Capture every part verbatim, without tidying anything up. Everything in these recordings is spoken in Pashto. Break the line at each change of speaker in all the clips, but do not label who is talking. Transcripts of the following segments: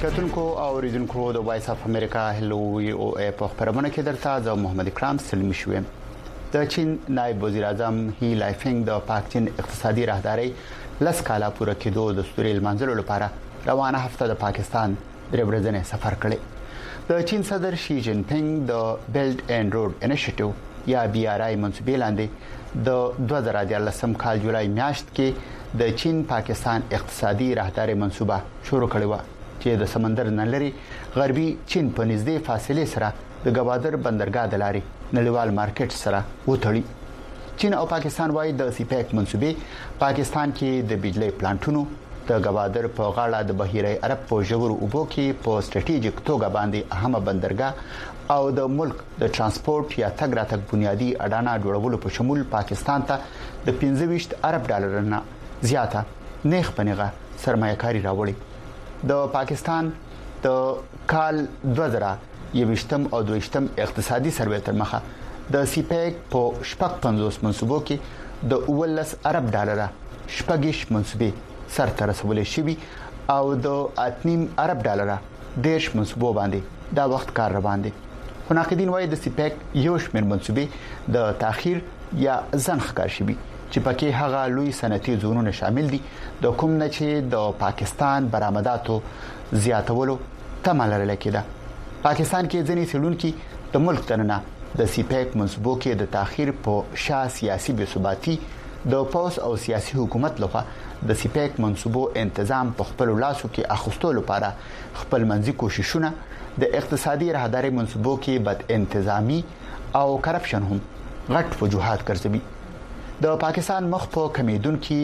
کتونکو او ریډونکو د وایس اف امریکا هلو وی او ای په خبرونه کې درته زه محمد اکرام سلمی شوم. د چین نائب وزیر اعظم هی لایفینګ د پاک چین اقتصادي راهداري لس کاله پوره کېدو د ستوري المنځلو لپاره روانه هفته د پاکستان درې ورځې سفر کړی. د چین صدر شي جین پینګ د بیلټ اینډ روډ انیشیټیو یا بي آر آی منسوبې لاندې د دوه زره دیارلسم کال جولای میاشت کې د چین پاکستان اقتصادي راهداري منسوبه شروع کړې و چې د سمندر نلري غربي چین په نږدې فاصله سره د گوادر بندرګاه د لاري نړیوال مارکیټ سره وټړي. چین او پاکستان وايي د سی پیک منسوبې پاکستان کې د بجلی پلانټونو د گوادر په غاړه د بحیره عرب په ژورو اوبو کې په سټریټیجیک توګه باندې اهمه بندرګاه او د ملک د ترانسپورت یا تګ راتګ بنیادی اډانه جوړولو په شمول پاکستان ته د پنځه ویشت ارب ډالر نه زیاته نیخ پنیغه سرمایه‌کاري راوړي. د پاکستان د کال دوه زره یوشتم او دویشتم اقتصادي سروې تر مخه د سی پیک په شپږ پنځوس منسوبو کې د اولس ارب ډالر شپږش منسوبې سر ته رسولې شوی او د اتنیم ارب ډالر دیش منسوبو باندې دا وخت کار روان دي. خو ناقدین وايي د سی پیک یو شمېر منسوبې د تاخير یا ځنډ ښکار شوی چې پکې هغه لوی صنعتي زونونه شامل دي د کوم نه چې د پاکستان برآمداتو زیاتولو تمه لرل کېده. پاکستان کې ځینې سړونکو د ملک تننه د سی پیک منسوبو کې د تاخير په شا سیاسي بې ثباتی د پوس او سیاسي حکومت لخوا د سی پیک منسوبو تنظیم په خپل لاسو کې اخستو لپاره خپل منځي کوششونه د اقتصادي راهداري منسوبو کې بد انتظامی او کرپشن هم غټ وجوهات ګرځوي. د پاکستان مخ په کمیدونکو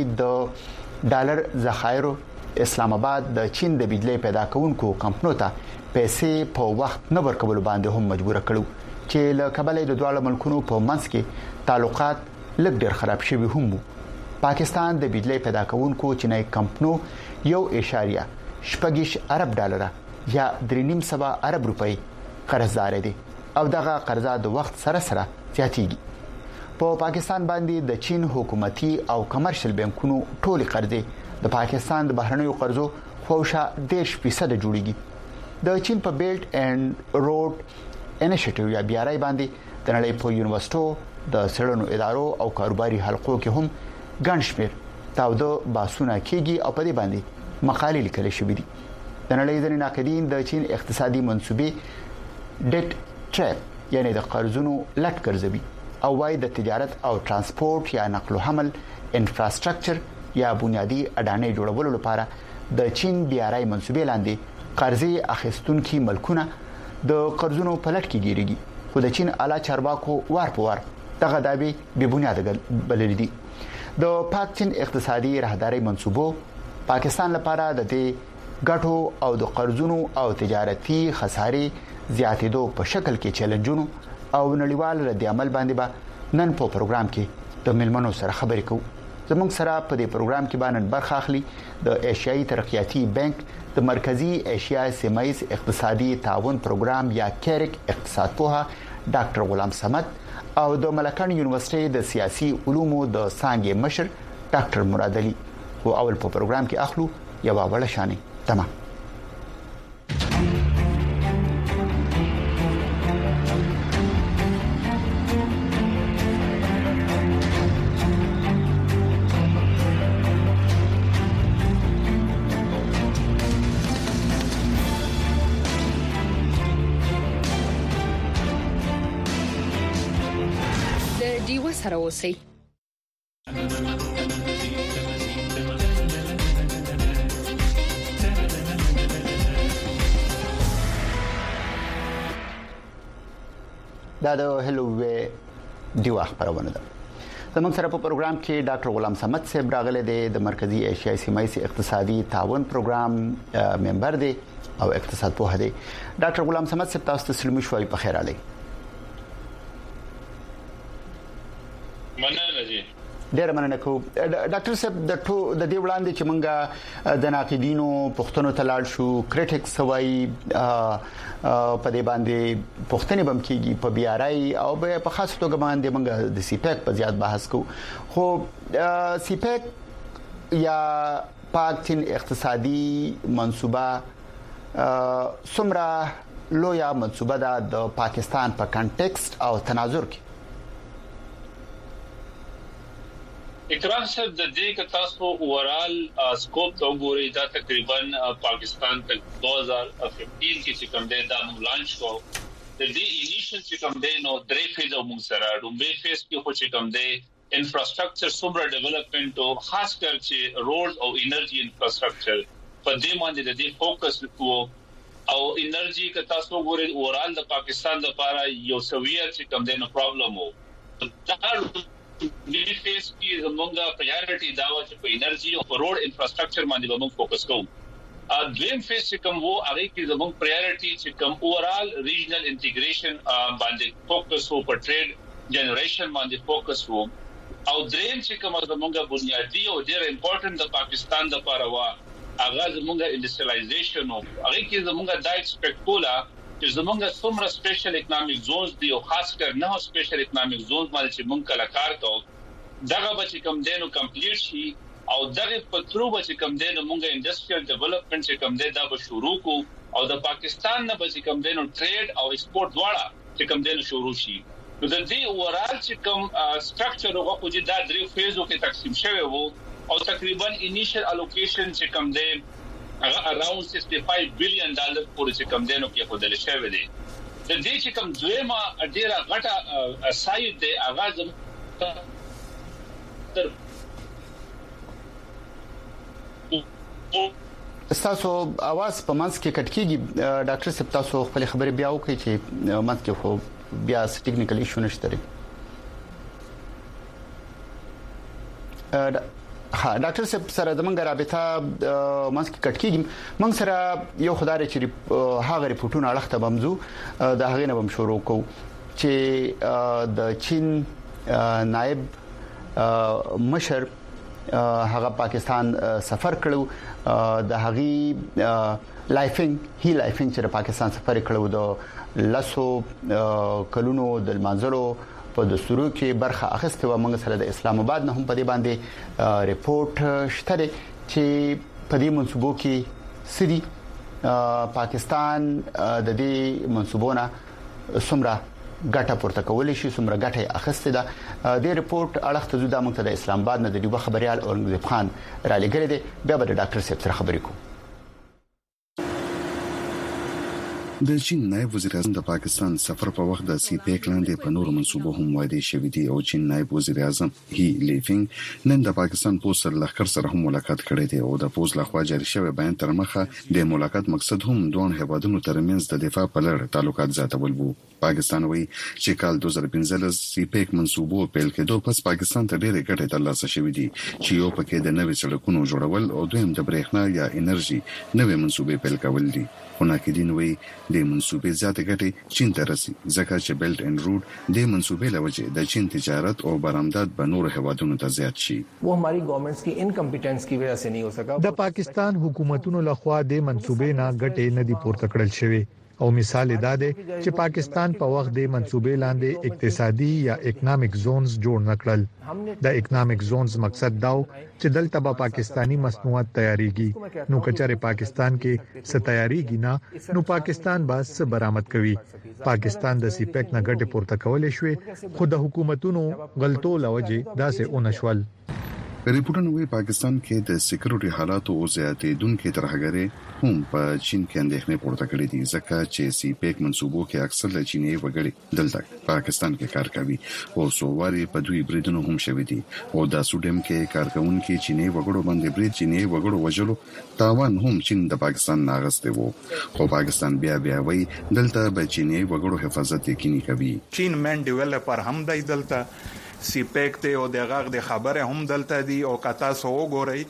د ډالر ذخایرو اسلام آباد د چین د بجلی پیدا کوونکو کمپنیو ته پیسې په وخت نه ورکول باندې هم مجبور کړو چې له کبلې د دوه ملکونو په منځ کې تعلقات لږ ډېر خراب شوي هم. پاکستان د بجلی پیدا کوونکو چینای کمپنیو یو اشاریه شپږش ارب ډالر یا درې نیم سبا ارب روپۍ قرضدار دي او دغه قرضه د وخت سره سره زیاتېږي. په پاکستان باندې د چین حکومتي او کمرشل بانکونو ټولي قرضې د پاکستان د بهرنیو قرضو خوشا دیش فیصد جوړیږي. د چین په بیلټ اینډ روډ انیشیټیو یا بي آر آی باندې د نړۍ په یونیورسيټو د سړونو ادارو او کاروباري حلقو کې هم ګڼ شمېر تاوده باسونه کېږي او په دې باندې مقالې لیکل شوې دي. د نړۍ ځینې ناقدین د چین اقتصادي منسوبې ډیټ ټریپ یعنی د قرضونو لټ ګرځوي او وايي د تجارت او ترانسپورت یا نقل و حمل انفراستراکچر یا بنیادی اډانې جوړولو لپاره د چین بي آر آی منسوبې لاندې قرضې اخیستونکو ملکونه د قرضونو په لټ کې ګیريږي. خو د چین اعلی چارواکو وار په وار دغه دابي بې بنیاد بلل دي. د پاک چین اقتصادي راهداري منسوبو پاکستان لپاره د دې ګټو او د قرضونو او تجارتي خسارې زیاتېدو په شکل کې چیلنجونو او نړیوال رد عمل باندې به نن په پروګرام کې د ملمنو سره خبرې کوو. زموږ سره په دې پروګرام کې باندې برخه اخلي د ایشیایي ترقیاتي بانک د مرکزی ایشیا سیمایي اقتصادي تعاون پروګرام یا کیرک اقتصاد پوها ډاکټر غلام صمد او د ملکان یونیورسيټي د سیاسي علومو د څانګې مشر ډاکټر مراد علي. او اول په پروګرام کې اخلو یو وړ شانې تمام.
سره اوسئ. دا د هلو وی دیو خبرونه ده. زموږ سره په پروګرام کې ډاکټر غلام صمد صاحب راغله د مرکزی ایشیایي سیمایي اقتصادي تعاون پروګرام ممبر دی او اقتصاد پوه دی. ډاکټر غلام صمد صاحب تاسو ته سلام شوي په خیر علي.
مننه جی.
ډیر مننه کوم ډاکټر صاحب د ټو د دې وړاندې چې مونږه د ناقدینو پښتنو تلاړ شو کریټیکس وای په دې باندې پښتني بم کیږي په بي آر آی او په خاص توګه باندې مونږ د سی پیک په زیات بحث کو. خو سی پیک یا پاک چین اقتصادي منصوبه څومره لویه منصوبه ده د پاکستان په کانټیکست او تناظر کې؟
اکرام صاحب د دې ک تاسو اورال سکوپ ته وګورئ دا تقریبا پاکستان تک دو ہزار پندرہ کې چې کوم دی دا لانچ کو د دې انیشل چې کوم دی نو درې فیز او موږ سره دومره فیز کې خو چې کوم دی انفراستراکچر سوبر ډیولپمنٹ او خاص کر چې روډ او انرژي انفراستراکچر په دې باندې د دې فوکس وکړو او انرژي ک تاسو وګورئ اورال د پاکستان لپاره یو سویر چې کوم دی نو پرابلم وو دا دې فیس کې زموږه پرایورټي دا و چې په انرژي او روډ انفراستراکچر باندې موږ فوکس کوو. ا دویم فیس چې کوم وو هغه کې زموږ پرایورټي چې کوم اورال ریجنل انټیګریشن باندې فوکس وو، په ټریډ جنریشن باندې فوکس وو او دریم چې کوم زموږه بنیادی او ډېر امپورټنت د پاکستان لپاره و هغه زموږه انډستریالایزیشن او هغه کې زموږه دا ایکسپیکټ کولا چې زمونږه څومره سپیشل اکونومیک زونز دی او خاص کر نه سپیشل اکونومیک زونز باندې چې مونږ کله کار کوو دغه به چې کوم دینو کمپلیټ شي او دغه په ترو به چې کوم دینو مونږه انډستریال ډیولپمنٹ چې کوم دی دا به شروع کو او د پاکستان نه به چې کوم دینو ټریډ او ایکسپورټ دواړه چې کوم دینو شروع شي. نو د دې اورال چې کوم سټرکچر هغه په دې دا درې فیزو کې تقسیم شوی وو او تقریبا انیشل الوکیشن چې کوم دی هغه اراوند sixty-five billion ډالر پورې چې کوم دینو کې خودل شوی دی. د دې چې کوم دویمه ډیره غټه سایت دی هغه تر
تاسو اواز په منځ کې کټ کیږي ډاکټر صاحب، تاسو خپل خبرې بیا وکړئ چې منځ کې خو بیا ټیکنیکل ایشو نشته لري. ها ډاکټر صاحب سره زمونږ رابطه منځ کې کټ کیږي. موږ سره یو خدای چې هغه ریپورتونه اړخته بمزو د هغې نه بم شروع کوو چې د چین نائب مشر هغه پاکستان سفر کړو، د هغې لایفینګ هی لایفینګ چې پاکستان سفر کړو د لاسو کلونو د منځلو په دستورو کې برخه اخیسته و. موږ سره د اسلام آباد نه هم په دې باندې ریپورت شته چې په دې منسوبو کې سړي پاکستان د دې منسوبونه څومره ګټه پورته کولای شي، څومره ګټه اخیسته ده. د ریپورت اړخته زو د موږ ته د اسلام آباد نه د دیوه خبريال اورنګزیب خان را لګره دي. بیا به ډاکټر صاحب سره خبرې کوو.
د چین نائب وزیر اعظم د پاکستان سفر په وخت د سی پیک لاندې په نورو منصوبو هم وعده شوې دي او چین نائب وزیر اعظم هی لیفینګ نن د پاکستان پوسټ لخر سره هم ملاقات کړی دی او د پوسټ لخوا جاری شوی بیان تر مخه د ملاقات مقصد هم دوه هیوادونو ترمنځ د دفاع په لړ تعلقات زیاتول وو. پاکستان وایي چې کال دوه زره پنځه سی پیک منصوبو پیل کېدو پس پاکستان ته ډېرې ګټې ترلاسه شوې دي چې یو پکې د نوې سړکونو جوړول او دویم د برېښنا یا انرژي نوې منصوبې پیل کول دي. خو ناقدین وایي د منصوبې زیاتې ګټې چین ته رسي ځکه چې بیلټ اینډ روډ د منصوبې لوجه د چین تجارت او برآمدات به نور هیوادونو ته زیات شي.
वो हमारी गवर्नमेंट्स की इनकम्पिटेंस की वजह से नहीं हो सका.
د پاکستان حکومتونو لخوا د منصوبې نه ګټې نه دي پورته کړل شوی او مثال دا دی چې پاکستان په وخت د منصوبې لاندې اقتصادي یا اکونومیک زونز جوړ نکړل. د اکونومیک زونز مقصد دا چې دلته به پاکستانی مصنوعات تیاریږي، نو کچره پاکستان کې څه تیاریږي نه نو پاکستان به څه برآمد کوي. پاکستان د سی پیک نه ګټه پورته کولې شوې خو د حکومتونو غلطو لوجه داسې اونشول.
ریپورتونه وی پاکستان کې د سکیورټي حالات او زیاتېدونکو ترهګرۍ هم په چین کې اندېښنې پورته کړې دي ځکه چې سی پیک منصوبو کې اکثر له چیني وګړي دلته پاکستان کې کار کوي او سوواري په دوی بریدونو هم شوي دي او د سوډم کې کارکونکو چیني وګړو باندې برید چیني وګړو وجلو تاوان هم چین د پاکستان ناغسته وو. خو پاکستان بیا بیا وی دلته به چیني وګړو حفاظت یقیني کوي.
چین من ډیولپر هم دی دلته سی پیک ته او دغه د خبره هم دلته دی او کتا سو وګورئ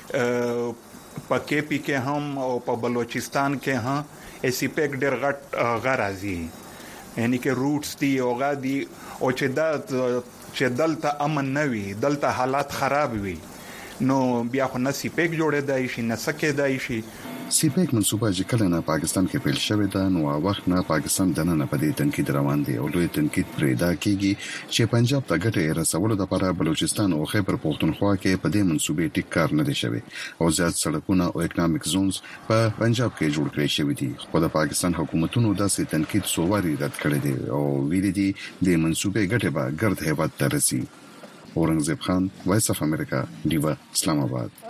په کې پی کې هم او په بلوچستان کې هم سی پیک ډېر غټ غرازي یعنی کې روټس دی او غادي او چې دا چې دلته امن نوي دلته حالات خراب وي نو بیا خو نه سی پیک جوړې دی شي نه سکه دی شي
سی پیک منصوبه چې کله نه پاکستان کې پیل شوې ده نو وخت نه پاکستان دنه نه پدې تنقید روان دي او دوی تنقید پرېدا کیږي چې پنجاب ته ګټه رسولو لپاره بلوچستان او خیبر پختونخوا کې په دې منصوبې ټیک کار نه دی شوی او زیات سړکونه او اکونومیک زونز په پنجاب کې جوړ کړی شوی دي خو د پاکستان حکومتونو داسې تنقید سوواري رد کړی دی او ویلي دي د منصوبې ګټه به ګرد هیواد ته رسي. اورنګزیب خان، وایس اف امریکا، ډیوا، اسلام آباد.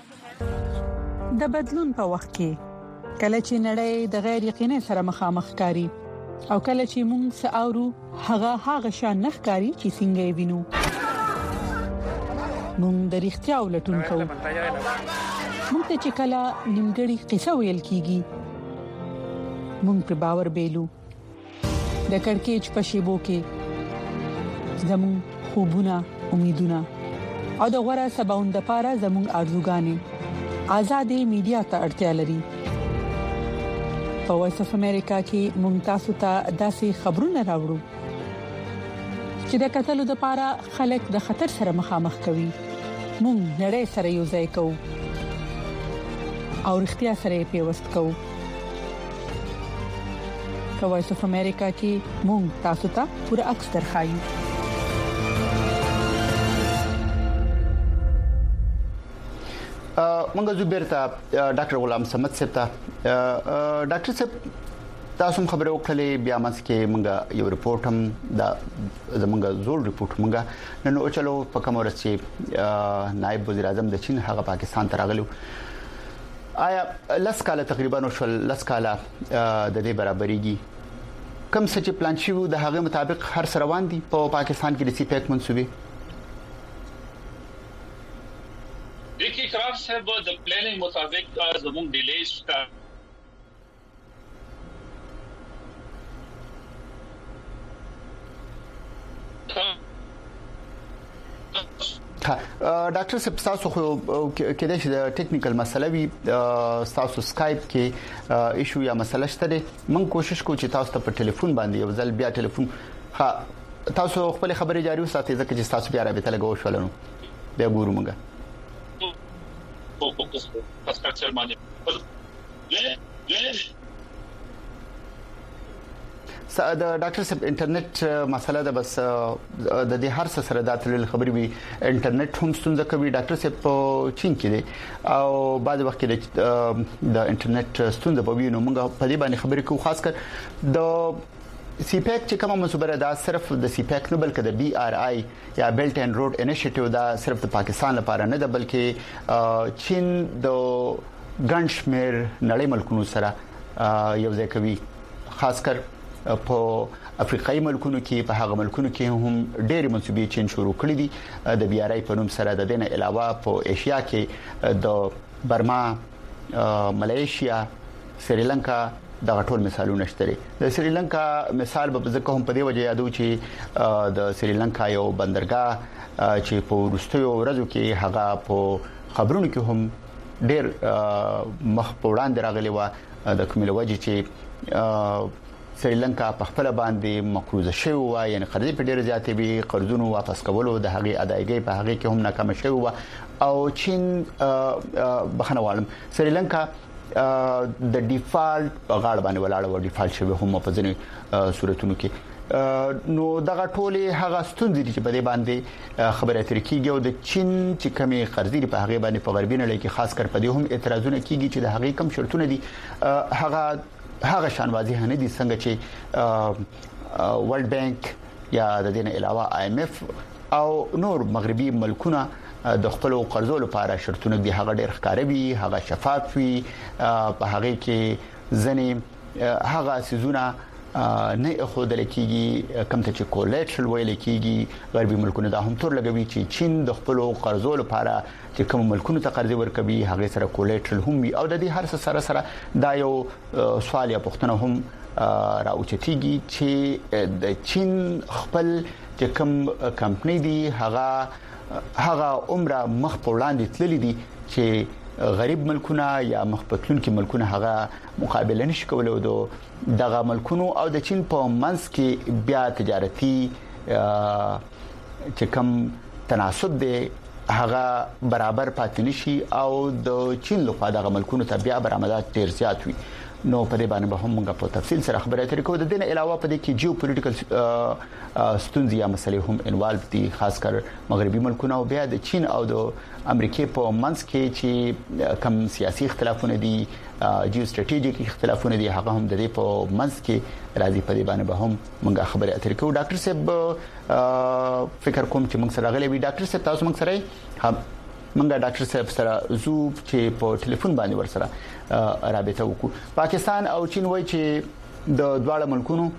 د بدلون په وخت کې کله چې نړۍ د غیر یقیني سره مخامخ کاری او کله چې موږ ساورو هغه هغه شان نخکاری چې څنګه وینو موږ د اړتیا ولټون کوو. موږ ته چې کله نیمګړی قصه ویل کیږي موږ په باور بیلو د کڑکېچ په شیبو کې زموږ خوبونه امیدونه او د غوړه سباوند لپاره زموږ ارزوګانې آزادې میډیا ته اړتیا لري. په وایس اف امریکا کې ممتاز ته داسې خبرونه راوړو چې د قتل لپاره خلک د خطر سره مخامخ کوي. موږ نړۍ سره یو ځای کوو او اړتیا سره پیوست کوو. په وایس اف امریکا کې موږ تاسو ته پوره عکس درخایو.
منګه زبیرته ډاکټر غلام سمت صاحب ته ډاکټر صاحب تاسو خبرو وکړلې بیا مس کې منګه یو ریپورت هم دا زمونږ زول ریپورت منګه نن او چلو په کوم ورځ چې نائب وزیر اعظم د چین هغه پاکستان ته راغلو آیا لس کاله تقریبا نو شل لس کاله د دې برابرېږي کوم څه چې پلان شوی د هغه مطابق هر سره روان دي په پاکستان کې د سی پیک منسوبي
देखिए क्राफ्ट साहब द प्लानिंग मुताबिक जमून डिलेज का
ډاکټر صاحب تاسو خو کېدای شي د ټیکنیکل مسله وي تاسو سکایپ کې ایشو یا مسله شته من کوشش کوم چې تاسو ته په ټلیفون باندې یو ځل بیا ټلیفون ها تاسو خپل خبرې جاری وساتئ ځکه چې تاسو بیا رابطه لګو شولنو بیا ګورو موږ
infrastructure money.
د ډاکټر صاحب انټرنیټ مسله ده بس د دې هر څه سره د تل خبري وي انټرنیټ هم ستونزه کوي ډاکټر صاحب په چین کې دي او بعد وخت کې د انټرنیټ ستونزه په وینو موږ په دې باندې خبرې کوو خاص کر د سی پیک چې کومه منصوبه ده صرف د سی پیک نه بلکې د بي ار آی یا بیلټ اینڈ روډ انیشیټیو دا صرف د پاکستان لپاره نه ده بلکې چین د ګنشمیر نړۍ ملکونو سره یو ځای کوي خاص کر په افریقایي ملکونو کې په هغه ملکونو کې هم ډېری منسوبې چین شروع کړې دي د بي ار آی په نوم سره د دینه علاوه په ایشیا کې د برما ملایشیا سریلانکا دا ټول مثالونه شته د سریلانکا مثال به ځکه هم په دی وجه یادو چې د سریلانکا یو بندرګاه چې په وروستیو ورځو کې هغه په خبرونو کې هم ډېر مخ په وړاندې راغلی و د کومل وجه چې سریلانکا په خپل باندې مقروضه شوی و یعنی قرضې په ډېر زیاتې به قرضونو واپس کولو د هغه ادایګي په هغه کې هم ناکام شوی و او چین بخنه والم سریلانکا د ډیفالت غاړه باندې ولاړ و ډیفالت شوی هم په ځینې صورتونو کې نو دغه ټولې هغه ستوندې چې په دې باندې خبره اترې کیږي او د چین چې کمی قرضې په هغه باندې په غربي نړۍ کې خاص کر په دې هم اعتراضونه کیږي چې د هغه کم شرطونه دي هغه هغه شان واضح نه دي څنګه چې ورلد بانک یا د دې نه علاوه آی ایم اف او نور مغربي ملکونه د خپل قرضو لپاره شرطونه دي هغه ډېر ښکاروي هغه شفاف وي په هغه کې ځنې هغه سيزونه نه خود لکېږي کم ته چې کولیټرل ویل کېږي غربي ملکونه دا هم تور لګوي چې چین د خپل قرضو لپاره چې کوم ملکونه ته قرض ورکوي هغه سره کولیټرل هم وي او د دې هر څه سره سره دا یو سوال یا پوښتنه هم راوچتيږي چې د چین خپل چې کوم کمپنی دي هغه هغه عمره مخ په وړاندې تللی دي چې غریب ملکونه یا مخپتلون کې ملکونه هغه مقابله نشي کولای دغه ملکونو او د چین په منځ کې بیا تجارتي چې کوم تناسب دی
هغه برابر پاتې نشي او د چین لخوا د ملکونو ته بیا برآمدات ډیر زیات وي. نو په دې باندې به هم موږ په تفصیل سره خبرې اترې کوو. د دې نه علاوه په دې کې جیوپولیټیکل ستونزې یا مسلې هم انوالو دي، خاص کر مغربي ملکونه او بیا د چین او د امریکای په منځ کې چې کم سیاسي اختلافونه دي، جیو سټریټیجیک اختلافونه دي، هغه هم د دې په منځ کې راځي. په دې باندې به هم موږ خبرې اترې کوو. ډاکټر صاحب فکر کوم چې موږ سره غلې وي. ډاکټر صاحب تاسو موږ سره هم منګه ډاکټر صاحب سره زو چې په ټلیفون باندې ورسره رابطه وکړو. پاکستان او چین وایي چې د دواړو ملکونو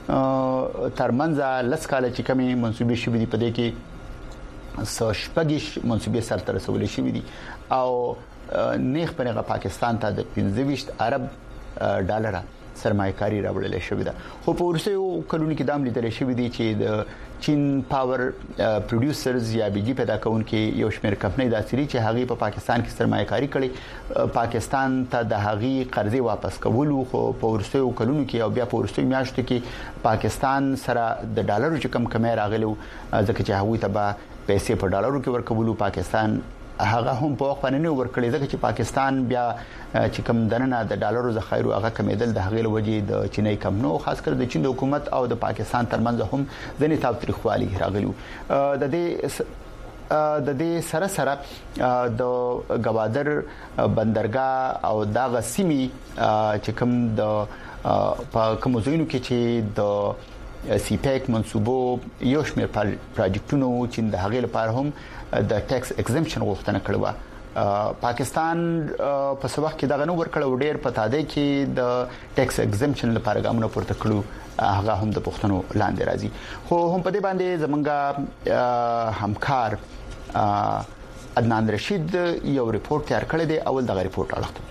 ترمنځ لس کال چې کمی منسوبې شوې دي، په دې کې سشپګیش منسوبې سره تر رسولې شوې دي او نیخ پنهغه پاکستان ته د پنځه ویشت ارب ډالر سرمایه‌کاري راوړل شوې ده. خو په ورسېو کلونو کې دام لیدل شوې دي چې د چین پاور پروډوسرز یا بيجي پیدا کونکي یو شمېر کمپنۍ داسري چې هغه په پاکستان کې سرمایه‌کاري کړي، پاکستان ته د هغه قرضې واپس کولو. خو په ورسېو کلونو کې او بیا په ورسېو میاشتو کې پاکستان سره د ډالرو چې کم کمې راغلو، ځکه چې هغه ته به پیسې په ډالرو کې ورکولو. پاکستان هغه هم په وخت باندې ورکړي، ځکه چې پاکستان بیا چې کوم دننه د ډالرو ذخایر هغه کمیدل د هغې لوجې د چینای کم نو، خاص کر د چین د حکومت او د پاکستان ترمنځ هم ځنې تاوتریخوالي راغلي. د دې د دې سره سره د گوادر بندرګاه او دغه سیمي چې کوم د په کوم ځایونو کې چې د سی پیک منسوبو یو شمېر پروجیکټونو چې د هغې لپاره هم د ټیکس ایگزمپشن غوښتنه کړې و. پاکستان په څو وخت کې دغه نو ورکړو ډېر پتا دی چې د ټیکس ایگزمپشن لپاره ګامونه پورته کړو، هغه هم د پښتنو لاندې راځي. خو هم په دې باندې زمونږ همکار عدنان رشید یو ریپورت تیار کړی دی. اول دغه ریپورت اړخته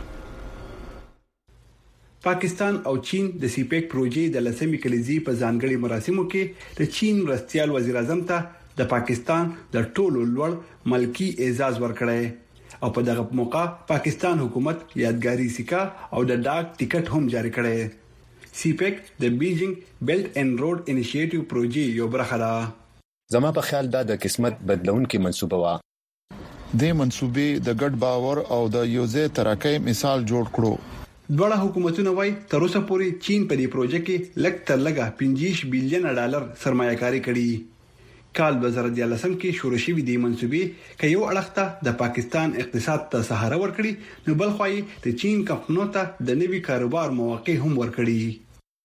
پاکستان او چین د سی پیک پروژې د لسمې کلیزې په ځانګړي مراسمو کې د چین مرستيال وزیر اعظم ته د پاکستان د ټولو لوړ ملکی اعزاز ورکړی او په دغه موقع پاکستان حکومت یادګاری سکه او د ډاک ټیکټ هم جاری کړی. سی پیک د بیجینګ بیلټ اینڈ روډ انیشیټیو پروژې یو برخه ده.
زما په خیال دا د قسمت بدلونکو منسوبه وا.
د منسوبې د ګډ باور او د یوځې ترقې مثال جوړ کړو.
دواړه حکومتونه وايي تر اوسه پورې چین په دې پروژه کې لږ تر لږه پنځه بلین ډالر سرمایه‌کاري کړې. کال دوه زره دیارلس کې شروع شوې دي منسوبې کې یو اړخته د پاکستان اقتصاد ته سهاره ورکړي، نو بل خوای د چین کمپنیو ته د نوي کاروبار مواقع هم ورکړي.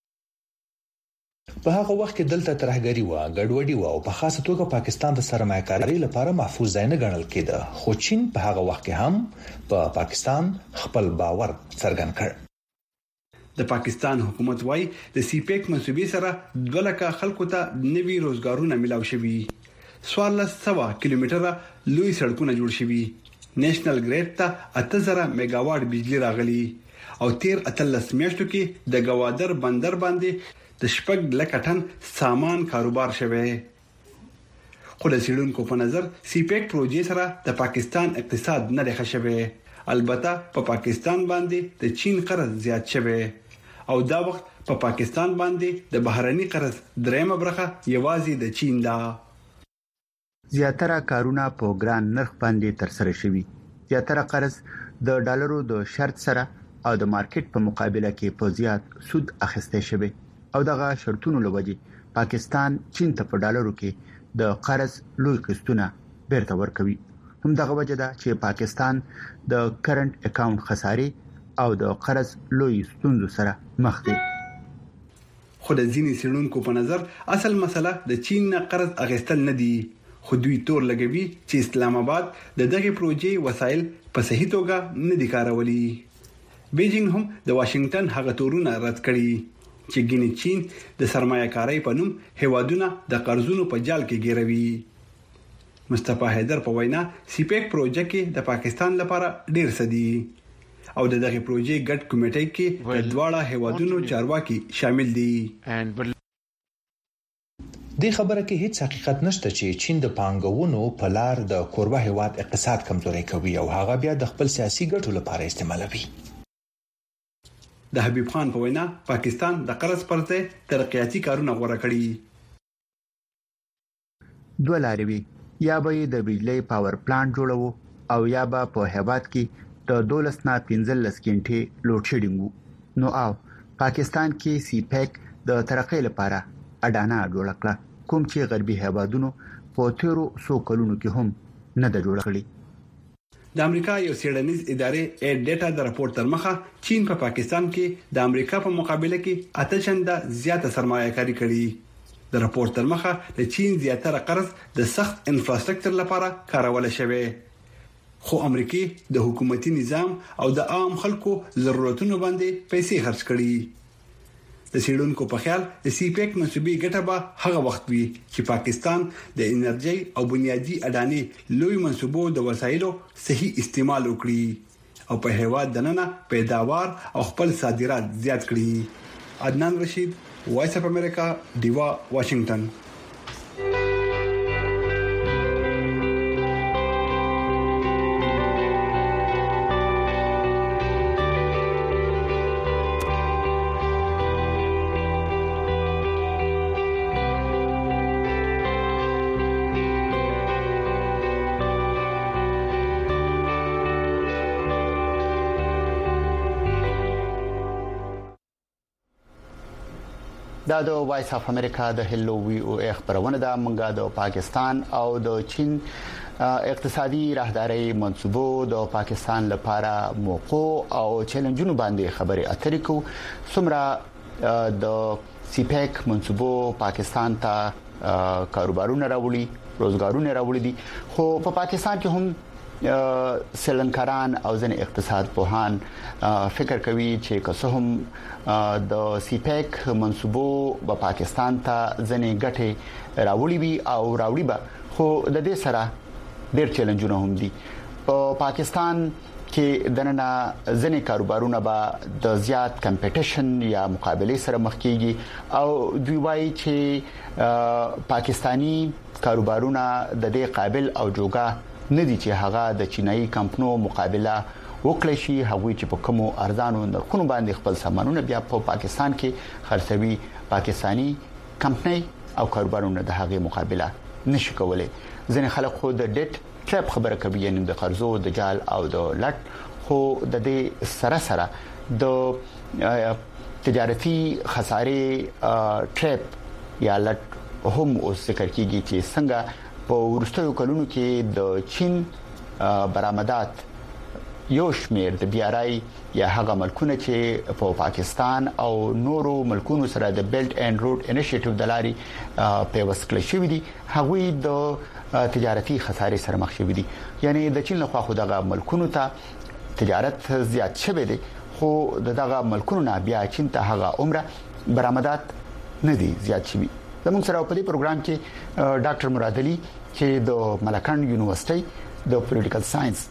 په هغه وخت کې دلته ترهګری و، ګډوډي و او په خاصه توګه پاکستان د سرمایه‌کاري لپاره محفوظ ځای نه ګڼل کېده. خو چین په هغه وخت کې هم په پا پاکستان خپل باور څرګند کړ.
د پاکستان حکومت وايي د سی پیک منسوبې سره دوه لکه خلکو ته نوي روزګارونه ملاو شوي، څوارلس سوه کیلومتره لوی سړکونه جوړ شوي، نېشنل ګریډ ته اته زره میگاواټ بجلی راغلي او تیر اتلس میاشتو کې د گوادر بندر باندې د شپږ لکه ټن سامان کاروبار شوی. خو د سیډونکو په نظر سی پیک پروژې سره د پاکستان اقتصاد نه ښه شوی، البته په پا پاکستان باندې د چین قرض زیات شوی او دا وخت په پا پاکستان باندې د بهرني قرض درېمه برخه یوازې د چین ده.
زیاتره کارونه په ګران نرخ باندې ترسره شوي. زیاتره قرض د ډالرو د شرط سره او د مارکیټ په مقابله کې په زیات سود اخیسته شوی او دغه شرطونو لوجې پاکستان چین ته په ډالرو کې د قرض لوی قسطونه بیرته ورکوي. هم دغه وجه ده چې پاکستان د کرنٹ اکاونټ خسارې او د قرض لوی ستونزو سره مخ دی.
خو د ځینې سیډونکو په نظر اصل مسله د چین نه قرض اخیستل نه دی، خو دوی تور لګوي چې اسلام آباد د دغه پروژې وسایل په صحیح توګه نه دي کارولي. بیجینګ هم د واشنگټن هغه تورونه رد کړي چې ګینه چین د سرمایه‌کارۍ په نوم هیوادونه د قرضونو په جال کې ګیروي. مصطفی حیدر په وینا سی پیک پروژه کې د پاکستان لپاره ډیر سدي او د دغه پروژې ګډ کمیټې کې د دواړه هیوادونو چارواکي شامل دي.
د خبره کې هیڅ حقیقت نشته چې چین د پانګونو په لار د کوربه هیواد اقتصاد کمزوري کوي او هغه بیا د خپل سیاسي ګټو لپاره استعمالوي.
د حبیب خان په وینا پاکستان د قرض پر ځای ترقیاتي کارونه غوړه کړي.
دوه لارې وي. یا به د بجلی پاور پلانټ جوړو او یا به په هیواد کې د دولس نه پنځلس غنټې لوډ شیډینګ نو او پاکستان کې سی پیک د ترقې لپاره اډانه جوړ کړه کوم چې غربي هیوادونو په تیرو سو کلونو کې هم نه د جوړ کړی
د امریکا یو سیډنیز ادارې اډ ډیټا د راپور تر مخه چین په پا پاکستان کې د امریکا په مقابله کې اته چنده زیاته سرمایه کاری کړې د راپور تر مخه د چین زیاتره قرض د سخت انفراستراکچر لپاره کارول شوی خو امریکای د حکومتي نظام او د عام خلکو ضرورتونو باندې پیسې خرج کړي د سیډونکو په خیال د سی پیک منسوبي ګټه به هغه وخت وي چې پاکستان د انرژي او بنیادی اډانې لوی منسوبو د وسایلو صحیح استعمال وکړي او په هیواد دننه پیداوار او خپل صادرات زیات کړي عدنان رشید وایس اف امریکا دیوا واشنگټن
دا د وایس اف امریکا د هلو وی او خبرونه د منګه د پاکستان او د چین اقتصادي راهداري منسوبو د پاکستان لپاره موقع او چیلنجونو باندې خبري اترې کو سمرا د سی پیک منسوبو پاکستان ته کاروبارونه راوړي روزګارونه راوړي دي خو په پاکستان کې هم سلنکاران او ځین اقتصاد پوهان فکر کوي چې که څه هم د سی پیک منسوبو په پاکستان ته ځنې ګټه راوړي وي او راوړي به خو د دې سره ډېر چیلنجونه هم دي په پاکستان کې دننه ځنې کاروبارونه به د زیات کمپټیشن یا مقابله سره مخ کیږي او دوی وايي چې پاکستانی کاروبارونه د دې قابل او جوګه ندي چې هغه د چینایي کمپنو مقابله وکړي شي هغوی چې په کومو ارزانو نرخونو باندې خپل سامانونه بیا په پاکستان کې خرڅوي پاکستانی کمپنۍ او کاروبارونه د هغه مقابله نشي کولای ځینې خلک خو د ډیټ ټریپ خبره کوي یعنی د قرضو د جال او د لټ خو د دې سره سره د تجارتي خسارې ټریپ یا لټ هم اوس ذکر کیږي چې څنګه په ورستیو کلونو کې د چین برآمدات یو شمیر د بي ار آی یا هغه ملکونه چې په پاکستان او نورو ملکونو سره د بیلټ اینڈ روډ انیشیټیو د لاري په وسکل شوې دي هغوی د تجارتي خسارې سره مخ شوې دي یعنی د چین لخوا خو دغه ملکونو ته تجارت زیات شوه دي خو دغه ملکونو نه بیا چین ته هغه عمره برآمدات نه دي زیات شوي زموږ سره په دې پروګرام کې ډاکټر مراد علي چې د ملکان یونیورسيټي د پولیټیکل ساينس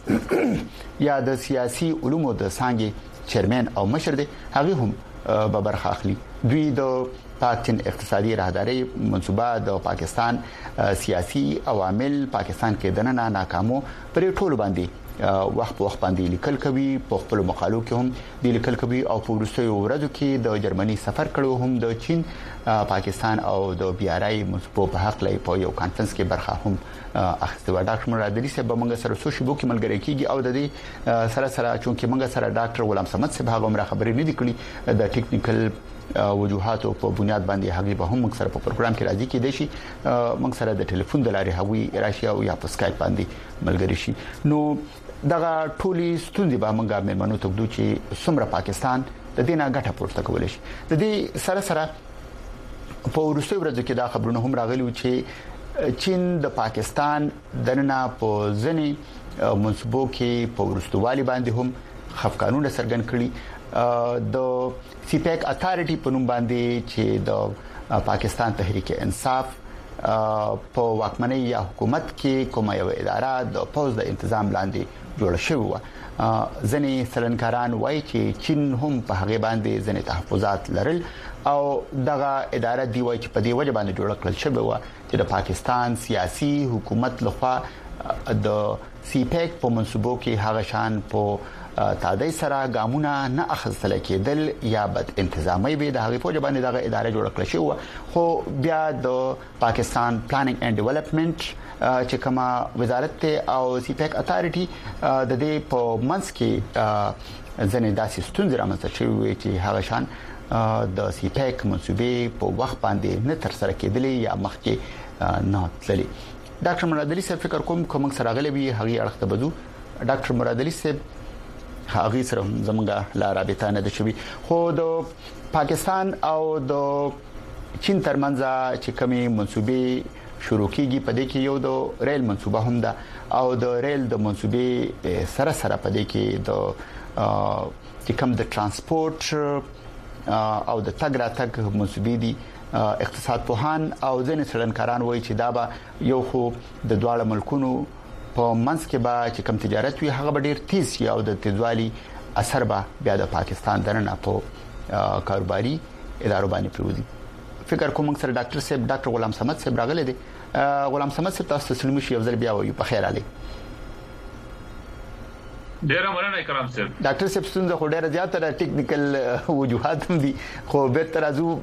یا د سیاسي علومو د څنګه چیرمن او مشر دي هغه هم به برخه اخلي دوی د پاکستان اقتصادي راهداري منسوبه د پاکستان سیاسي عوامل پاکستان کې دننه ناکامو پر ټولو باندې وخت په وخت باندې لیکل کوي په خپل مقالو کې هم د لیکل کوي او په ورستیو ورځو کې د جرمني سفر کړو هم د چین پاکستان او د بي ار آی منسوبو په حق لای په یو کانفرنس کې برخه هم اخیسته و ډاکټر مراد علي صاحب موږ سره سوشي بو کې ملګری کیږي او د دې سره سره چونکه موږ سره ډاکټر غلام صمد صاحب هغه مر خبرې نه دي کړې د ټیکنیکل وجوهاتو په بنیاد باندې هغه به هم موږ سره په پروګرام کې راځي کې دي شي موږ سره د ټلیفون د لارې هغوی راشي او یا په سکایپ باندې ملګری شي نو دغه ټولي ستوندې به موږ مېرمنو ته دوی چې سمره پاکستان د دینه ګټه پورته کولای شي د دې سره سره په ورسوي ورځو کې دا خبرونه هم راغلي چې چین د پاکستان دننه په ځنی منسوبو کې په ورستوالي باندې هم خفقانونه سرګن کړي د سی پیک اتھارټي په نوم باندې چې د پاکستان تحریک انصاف په واکمنۍ یا حکومت کې کومه یو اداره د پوز د تنظیم لاندې جوړ شوی و ځنې سلنکاران وایي چې چین هم په هغه باندې ځنې تحفظات لرل او دغه اداره دی وایي چې په دې وجه باندې جوړ کړل شوی و چې د پاکستان سیاسي حکومت لخوا د سی پیک په منسوبو کې هغه شان په تادای سره ګامونه نه اخیستل کېدل یا بد انتظامی به د هغې په جبانې دغه ادارې جوړ کړل شو خو بیا د پاکستان پلانینګ اند ډیولپمنٹ چې کومه وزارت او سی پیک اتارټي د دې په منځ کې ځنې داسې ستونزې رامنځته شوې چې هغه شان د سی پیک منسوبې په وخت باندې نه تر سره کېدلې یا مخکې نه تللې. ډاکټر مراد علي صاحب فکر کوم کوم سره غلې وي هغه اړخ ته بزو. ډاکټر مراد علي صاحب هغه سره زمونږه لا رابطه نه ده شوی خو د پاکستان او د چین ترمنځ چې کومي منسوبې شروع کیږي په دې کې یو د ریل منسوبه هم ده او د ریل د منسوبې سره سره په دې کې د چې کوم د ترانسپورت او د تګ راتګ منسوبې دي. اقتصاد پوهان او ځینې څېړنکاران وایي چې دا به یو خو د دواړو ملکونو په منځ کې به چې کوم تجارت وي هغه ډیر تیز شي او د تیزوالي اثر به بیا د پاکستان درنه په کاروباري ادارو باندې پروزي. فکر کوم سره ډاکټر صاحب ډاکټر غلام صمد صاحب راغله دي. غلام صمد صاحب تاسو سلام شي افضل بیا وي په خیر علي.
ډیر مننه کرام صاحب.
ډاکټر صاحب څنګه خو ډیر زیاته ټیکنیکل وجوهات هم دي خو به ترازو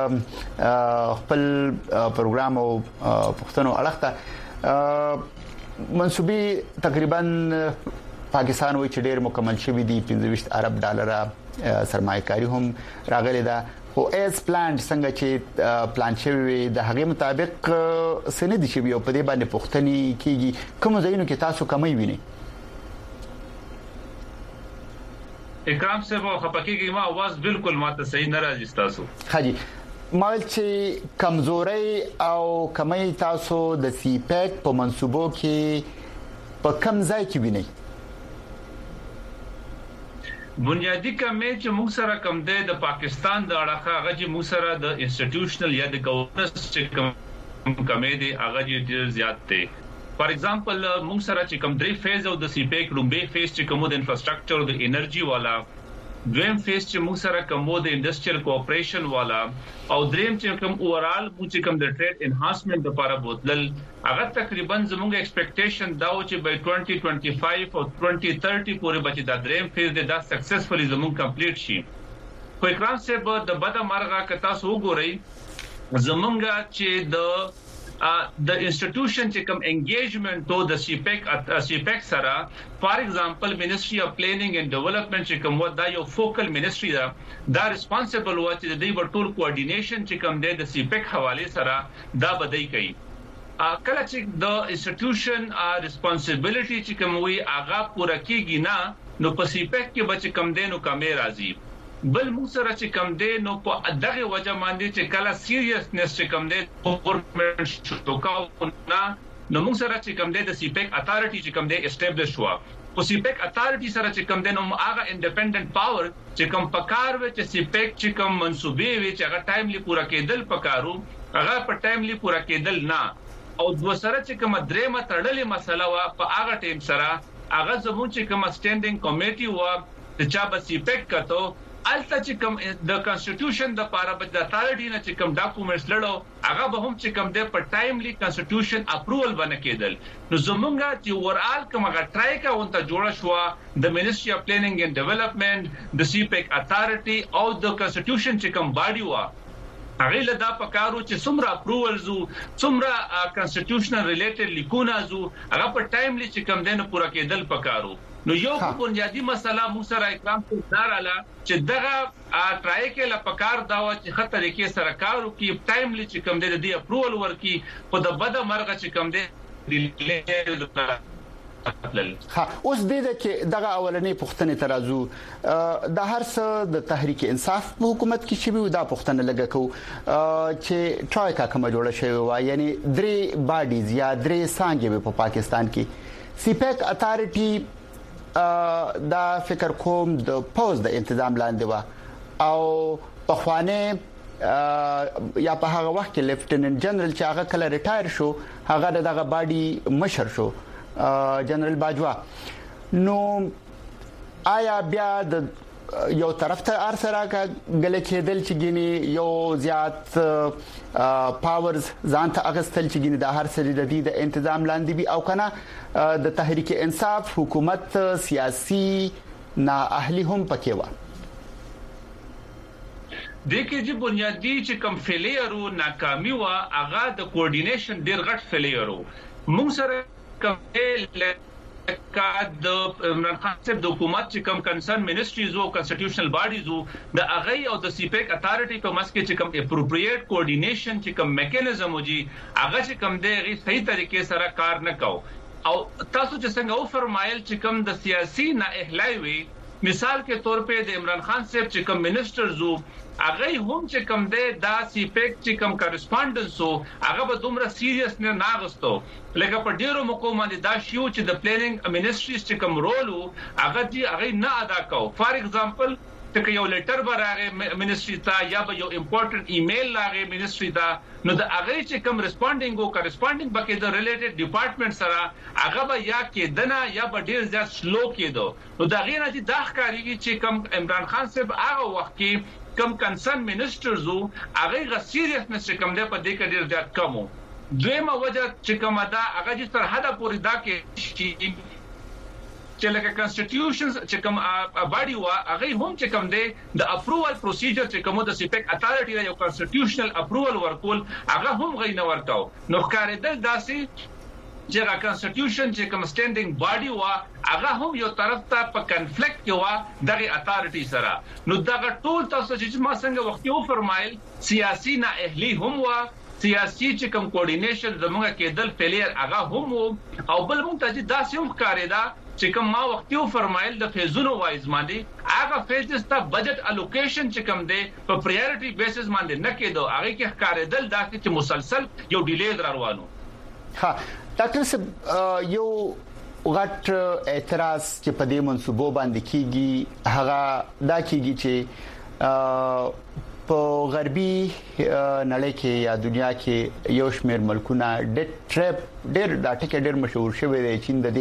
خپل پروګرام او پښتنو اړخته منسوبي تقریبا پاکستان وایي چې ډیر مکمل شوی دی پنځه ویشت ارب ډالر سرمایه‌کاري هم راغلي ده خو ایز پلان څنګه چې پلان شوی د هغه مطابق سند شي او په دې باندې پښتني کیږي کوم ځایونو کې تاسو کمی ویني.
اکرام صاحب خپکیږي ما आवाज بالکل ماته صحیح نه راځي تاسو.
حاجی مال چې کمزوري او کمی تاسو د سی پیک په منسوبو کې په کم ځای کې ویني.
بنیادی کمی چې موږ سره کم دی د پاکستان د اړخه هغه چې موږ سره د انسټیټیوشنل یا د ګورننس چې کم کمی دی هغه ډیر زیات دی. فار ایگزامپل موږ سره چې کم درې فیز او د سی پیک لومبه فیز چې کوم د انفراستراکچر او د انرژي والا دویم فیز چې موږ سره کوم د انډستریال کوآپریشن والا او دریم چې کوم اورال موږ چې کوم د ټریډ انهانسمنت لپاره بوتل هغه تقریبا زموږ ایکسپیکټیشن دا و چې بای twenty twenty-five او twenty thirty پورې بچی دا دریم فیز دا سکسسفلی زموږ کمپلیټ شي. خو اکرام صاحب د بده مرغه کتا سو ګورئ زمونږه چې د د انسټیټیوشن چې کوم انګیجمنت تو د سی پیک سی پیک سره فار ایگزامپل منسټری اف پلانینګ اند ډیولپمنٹ چې کوم ودا یو فوکل منسټری دا دا ریسپانسیبل و چې د دې ټول کوارډینیشن چې کوم د سی پیک حواله سره دا بدای کوي. کله چې د انسټیټیوشن ریسپانسیبিলিټي چې کوم وي هغه پوره کیږي نه نو په سی پیک کې بچ کم دینو کمې راځي. بل موږ سره چې کم دی نو په دغه وجه باندې چې کله سیریسنس چې کم دی ګورنمنت شو کاو نه نو موږ سره چې کم دی د سی پیک اتارټي چې کم دی اسټابلیش شو. په سی پیک اتارټي سره چې کم دی نو هغه انډیپندنت پاور چې کم پکار و چې سی پیک چې کم منسوبې وي چې هغه ټایملی پورا کېدل پکارو هغه په ټایملی پورا کېدل نه او د وسره چې کوم درېمه تړلې مسله وا په هغه ټیم سره هغه زموږ چې کوم سټینډینګ کمیټي وا چې چا به سی پیک کتو الته چې کوم د کانسټیټیوشن د پاره بچ د اتارټي نه چې کوم ډاکومېنټس لړو هغه به هم چې کوم د په ټایملی کانسټیټیوشن اپروول باندې کېدل. نو زمونږه چې ورال کومه ټرای کا ونته جوړه شو د منسټری اف پلانینګ اند ډیولپمنٹ د سی پیک اتارټي او د کانسټیټیوشن چې کوم باډي وا هغه له دا پکارو چې څومره اپروولز او څومره کانسټیټیوشنل ریلیټډ لیکونه زو هغه په ټایملی چې کوم دنه پوره کېدل پکارو. نو یو بنیادی مسله مو سره اکرام ته داراله چې دغه ټرای کې لا پکار دا و چې خطر کې سره کارو کې ټایملی چې کوم د دې اپروول ورکی په د بده مرغه چې کوم دی
ها اوس د دې کې دغه اولنې پښتنې ترازو د هر څه د تحریک انصاف په حکومت کې شوی دا پښتنه لګه کو چې ټرای کا کوم جوړه شوی و یعنی درې باډیز یا درې څنګه په پاکستان کې سی پیک اتارټي دا فکر کوم د پوز د تنظیم لاندې و او په خوانه یا په هغه وخت کې لیفټیننټ جنرال چې هغه کله ریټایر شو هغه دغه باډي مشر شو جنرال باجوا. نو آیا بیا د یو طرف ته ارسره غل کېدل چې ګینی یو زیات پاورز ځان ته اغستل چې ګینی د هر سری د دې د تنظیم لاندې وي او کنه د تحریک انصاف حکومت سیاسي نااهلي هم پکې و.
د کې چې بنیادی چې کم فیلیر او ناکامي وا هغه د کوارډینیشن ډیر غټ فیلیر وو. موږ سره کوم کا د عمران خان صاحب د حکومت چې کوم کنسرن منسټریز او کانسټیټیوشنل باډیز او د اغه او د سیپیک اتارټي په مسکه چې کوم اپروپریټ کوارډینیشن چې کوم میکانیزم وږي هغه چې کوم دی غي صحیح طریقې سره کار نه کاو. او تاسو چې څنګه و فرمایل چې کوم د سیاسي نه اهلای وي مثال کې تور په د عمران خان صاحب چې کوم منسټرز او هغه هم چې کوم دی دا سیپیک چې کوم کورسپونډنس او هغه به دومره سیریس نه ناغستو لکه په ډیرو موقعو باندې دا شیو چې د پلانینګ منسټریز چې کوم رول او هغه دی هغه نه ادا کاو. فار ایگزامپل ته یو لیټر براغه منسټری ته یا به یو امپورټنت ایمیل لاغه منسټری ته نو د هغه چې کوم ریسپونډینګ او کورسپونډینګ بکې د ریلیټډ ډپارټمنټ سره هغه به یا کې دنا یا به ډیر زیات سلو کېدو. نو دا غیر نه د ښکاریږي چې کوم عمران خان صاحب هغه وخت کې کوم کنسرن منسټرز او هغه غ سیریسنس چې کوم دی په دې کې ډیر زیات کم وو. دویمه وجه چې کوم دا هغه چې تر حده پورې دا کې شي چې لکه کانسټیټیوشنز چې کوم باډي وا هغه هم چې کوم دی د اپرووال پروسیجر چې کوم د سیپیک اتارټي یو کانسټیټیوشنل اپرووال ورکول هغه هم غي نه ورکاو. نو ښکارېدل داسې چې را کانسټیټیوشن چې کوم سټینډینګ باډي وا هغه هم یو طرف ته په کنفلیکټ کې وا دغه اتارټي سره. نو دغه ټول تاسو چې ما څنګه وخت یو فرمایل سیاسي نه اهلي هم وا سیاسي چې کوم کوارډینیشن زموږه کېدل فیلیر هغه هم او بل مونږ ته داسې هم ښکارېدا چې کوم ما وخت یو فرمایل د فیزونو وایز باندې هغه فیزز ته بجټ الوکیشن چې کوم دی په پرایورټي بیسس باندې نه کېدو هغه کې ښکارېدل داسې چې مسلسل یو ډیلی روانو.
ها ډاکټر صاحب یو غټ اعتراض چې په دې منسوبو باندې کیږي هغه دا کیږي چې په غربي نړۍ کې یا دنیا کې یو شمېر ملکونه ډیټ ټریپ ډېر دا ټکی ډېر مشهور شوی دی چې د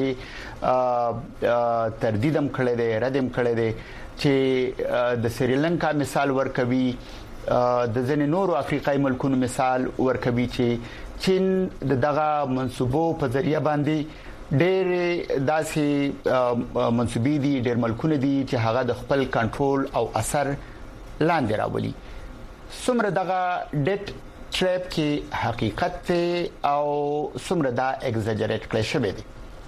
دې تردیدم کړی دی ردم کړی دی چې د سریلانکا مثال ورکوي د ځینې نورو افریقایي ملکونو مثال ورکوي چې چین د دغه منسوبو په ذریعہ باندې ډېر داسې منسوبي دي ډېر ملکونه دي چې هغه د خپل کنټرول او اثر لاندې راولي. څومره دغه ډیټ ټریپ کې حقیقت او څومره دا ایگزاجریټ کړی شوی دی؟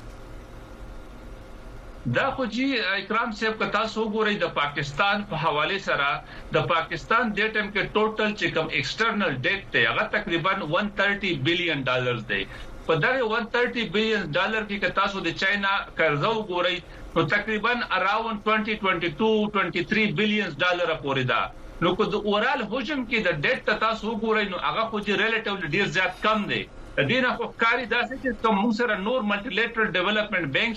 دا خو جی اکرام صاحب که تاسو وګورئ د پاکستان په حواله سره د پاکستان د ټیم کې ټوټل چې کوم ایکسټرنل ډیټ دی هغه تقریبا ایک سو تیس بلین ډالر دی. په دغه ایک سو تیس بلین ډالر کې که تاسو د چاینا قرضه وګورئ نو تقریبا اراوند دوه هزار دوه دوه درې بلین ډالر پورې ده. نو کو د اورال حجم کې د ډیټ تاسو وګورئ نو هغه خو چې ریلیټیولی ډیر زیات کم دی. د دې نه خو کاری داسې چې کوم سره نور ملټی لیټرل ډیولپمنٹ بینک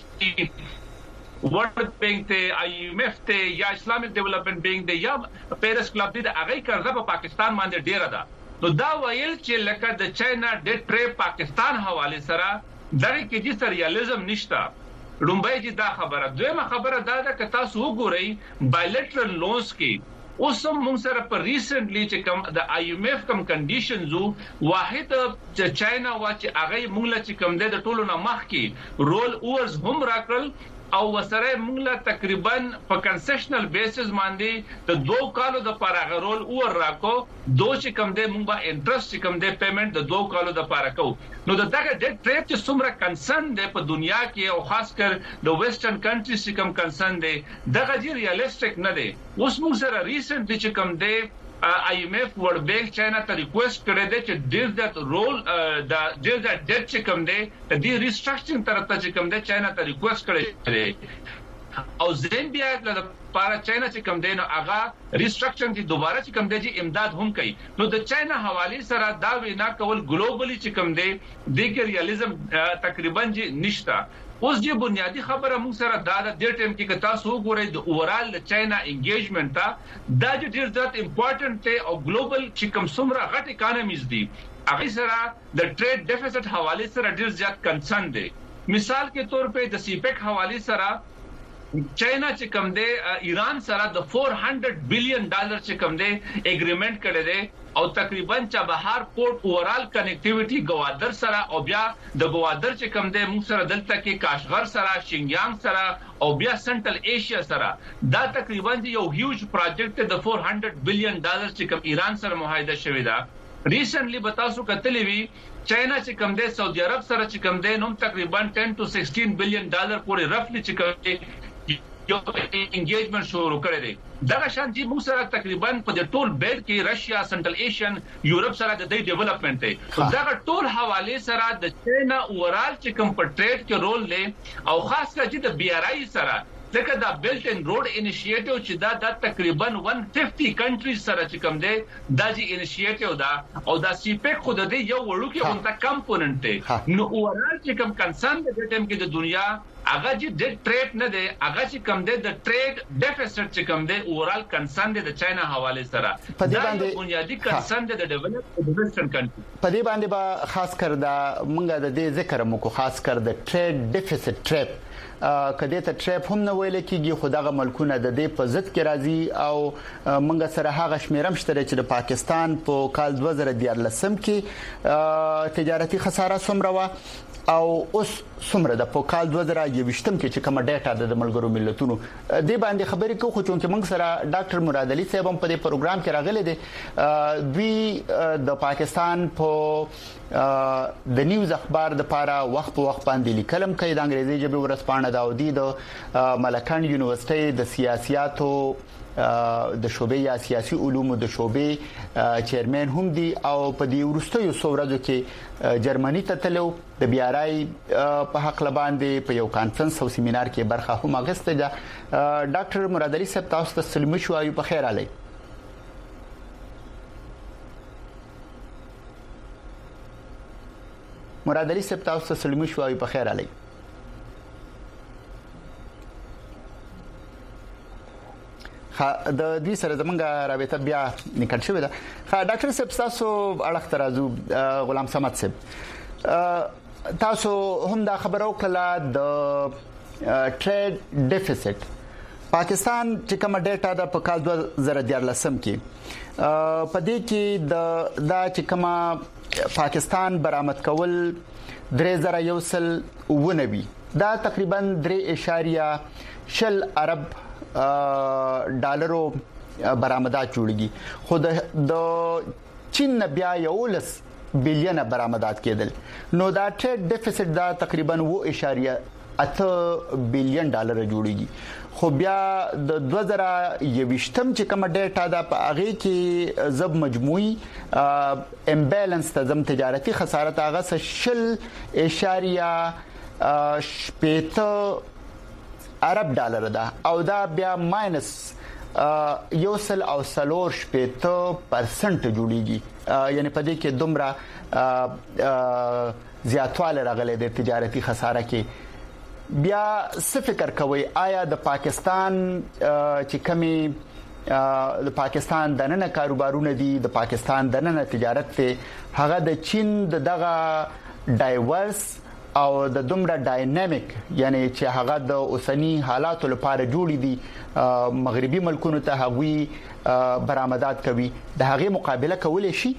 ورلد بینک ته آی ایم ایف ته یا اسلامیک ډیولپمنٹ بینک دی یا پیرس کلب دی هغه قرضه په پاکستان باندې ډیره ده. نو دا ویل چې لکه د چاینا ډیټ ټریپ پاکستان حواله سره دغه کې چې ریالیزم نشته. لومبای چې دا خبره دویمه خبره دا ده چې تاسو وګورئ بایلیټرل لونز کې اوس هم موږ سره په ریسنټلی چې کوم د آی ایم ایف کوم کنډیشنز واحد چې چاینا وا چې هغه موږ له چې کوم د ټولو نه مخ کې رول اورز هم راکړل او وسره موږ له تقریبا په کنسیشنل بیسس باندې د دوه کالو د پاره رول اور راکو دوه چې کوم د موږ به انټرست چې کوم د پیمنٹ د دوه کالو د پاره کو. نو دغه ډیټ ټریپ چې څومره کنسرن دی په دنیا کې او خاص کر د ویسټرن کنټریز چې کوم کنسرن دی دغه جی ریالیسټک نه دی. اوس موږ سره ریسنټلی چې کوم دی آی ایم ایف ورلد بینک چاینا ته ریکوست کړی دی چې ډیر د رول د ډیر د ډیټ چې کوم دی د دې ریسټرکچرینګ طرف ته چې کوم دی چاینا ته ریکوست کړی دی او زیمبیا د لپاره چاینا چې کوم دی نو هغه ریسټرکچرینګ چې دوباره چې کوم دی چې امداد هم کوي. نو د چاینا حواله سره دا وینا کول ګلوبلی چې کوم دی د ریالیزم تقریبا چې نشته. اوس دې بنیادی خبره موږ سره دا د ټیم کې تاسو وګورئ د اورال د چاینا انګیجمنت دا د ډیر ځات امپورټنت او ګلوبل چې کوم څومره غټ اکانومیز دي هغه سره د ټریډ ډیفیسټ حواله سره ډیر زیات کنسرن دي. مثال کے طور په د سیپیک حواله سره چاینا چې کوم دی ایران سره د four hundred billion ډالر چې کوم دی اګریمنٹ کړی دی او تقریبا چابهار پورت اورال کنیکټیویټي گوادر سره او بیا د گوادر چې کوم دی موږ سره دلته کې کاشغر سره شینګیانګ سره او بیا سنټرل ایشیا سره دا تقریبا یو هیوج پروجیکټ د four hundred billion ډالر چې کوم ایران سره معاهده شوی دا ریسنټلی بتاسو کتلې وی چاینا چې کوم دی سعودي عرب سره چې کوم دی نو تقریبا ten to sixteen billion ډالر پورې رفلی چې کوم دی یو انګیجمنت شروع کړی دی دا شان چې موږ سره تقریبا په د ټول بیلټ کې رشیا سنټرل ایشین یورپ سره د دې ډیولپمنٹ دی دا ټول حواله سره د چاینا اورال چې کوم په ټریډ کې رول لري او خاص کر چې د بي آر آی سره ځکه دا بیلټ اند روډ انیشیټیو چې دا د تقریبا one hundred fifty کنټریز سره چې کوم دی دا جی انیشیټیو دا او دا سی پیک خود دی یو وړو کې اونته کمپوننت دی نو اورال چې کوم کنسرن د ټیم کې د دنیا هغه چې د ټریډ نه دی هغه چې کوم دی د ټریډ ډیفیسټ چې کوم دی اورال کنسرن دی د چاینا حواله سره
په دې باندې
بنیادی کنسرن دی د ډیولپډ ویسټرن کنټری
په دې باندې با خاص کر دا مونږه د دې ذکر مو کو خاص کر د ټریډ ډیفیسټ ټریپ کدی ته ټریپ هم نه ویل کیږي خدغه ملکونه د دې په ضد کې راځي او منګه سره هغه شمیرم شته چې د پاکستان په کال two thousand fourteen کې تجارتي خساره څومره و او اوس څومره د په کال two thousand twenty کې چې کوم ډیټا د ملګرو ملتونو د باندې خبرې کوو خو چې موږ سره ډاکټر مراد علي صاحب هم په دې پروګرام کې راغلي دي دوی د پاکستان په د نیوز اخبار د پاره وخت په وخت باندې لیکلم کوي د انګریزي ژبه ورسپانه دا ودی د ملکان یونیورسيټي د سیاسياتو د شوبې یا سیاسي علومو د شوبې چیرمن هم دي او په دې ورستیو سورځو کې جرمني ته تلو د بي آر آی په حق لباندې په یو کانفرنس او سیمینار کې برخه هم اغسته ده ډاکټر مراد علي صاحب تاسو ته سلام شو ایو په خیر علي مراد علي صاحب تاسو ته سلام شو ایو په خیر علي د دې سره زمونږه رابطه بیا نکړ شوې ده ها ډاکټر صاحب تاسو اړخ ترازو غلام صمد صاحب تاسو هم دا خبرو کړه د ټریډ ډیفیسټ پاکستان چې کوم ډیټا د په کال two thousand fourteen کې په دې کې د دا چې کوم پاکستان برآمد کول three thousand one دا تقریبا three اشاریه ارب ډالرو برآمدات جوړیږي خو د چین بیا یولس بلین برآمدات کېدل نو دا ټریډ ډیفیسټ دا تقریبا two point eight بلین ډالر جوړیږي خو بیا د two thousand twenty چې کوم ډیټا دا په هغه کې زب مجموعي امبالانس ته زم تجارتي خسارت هغه شل اشاریه شپږ عرب ډالر ده او دا بیا ماینس یو سل او سلور شپږ پرسنټ جوړیږي یعنی په دې کې دومره زیاتواله راغلي د تجارتي خساره کې بیا څه فکر کوي آیا د پاکستان چې کمی د پاکستان د نن کاروبارونه دي د پاکستان د نن تجارت ته هغه د چین دغه ډایورس او د دومره ډاینامیک یعنی چې هغه د اوسنی حالاتو لپاره جوړې دي مغربي ملکونو ته هغوی برآمدات کوي د هغه مقابله کولای شي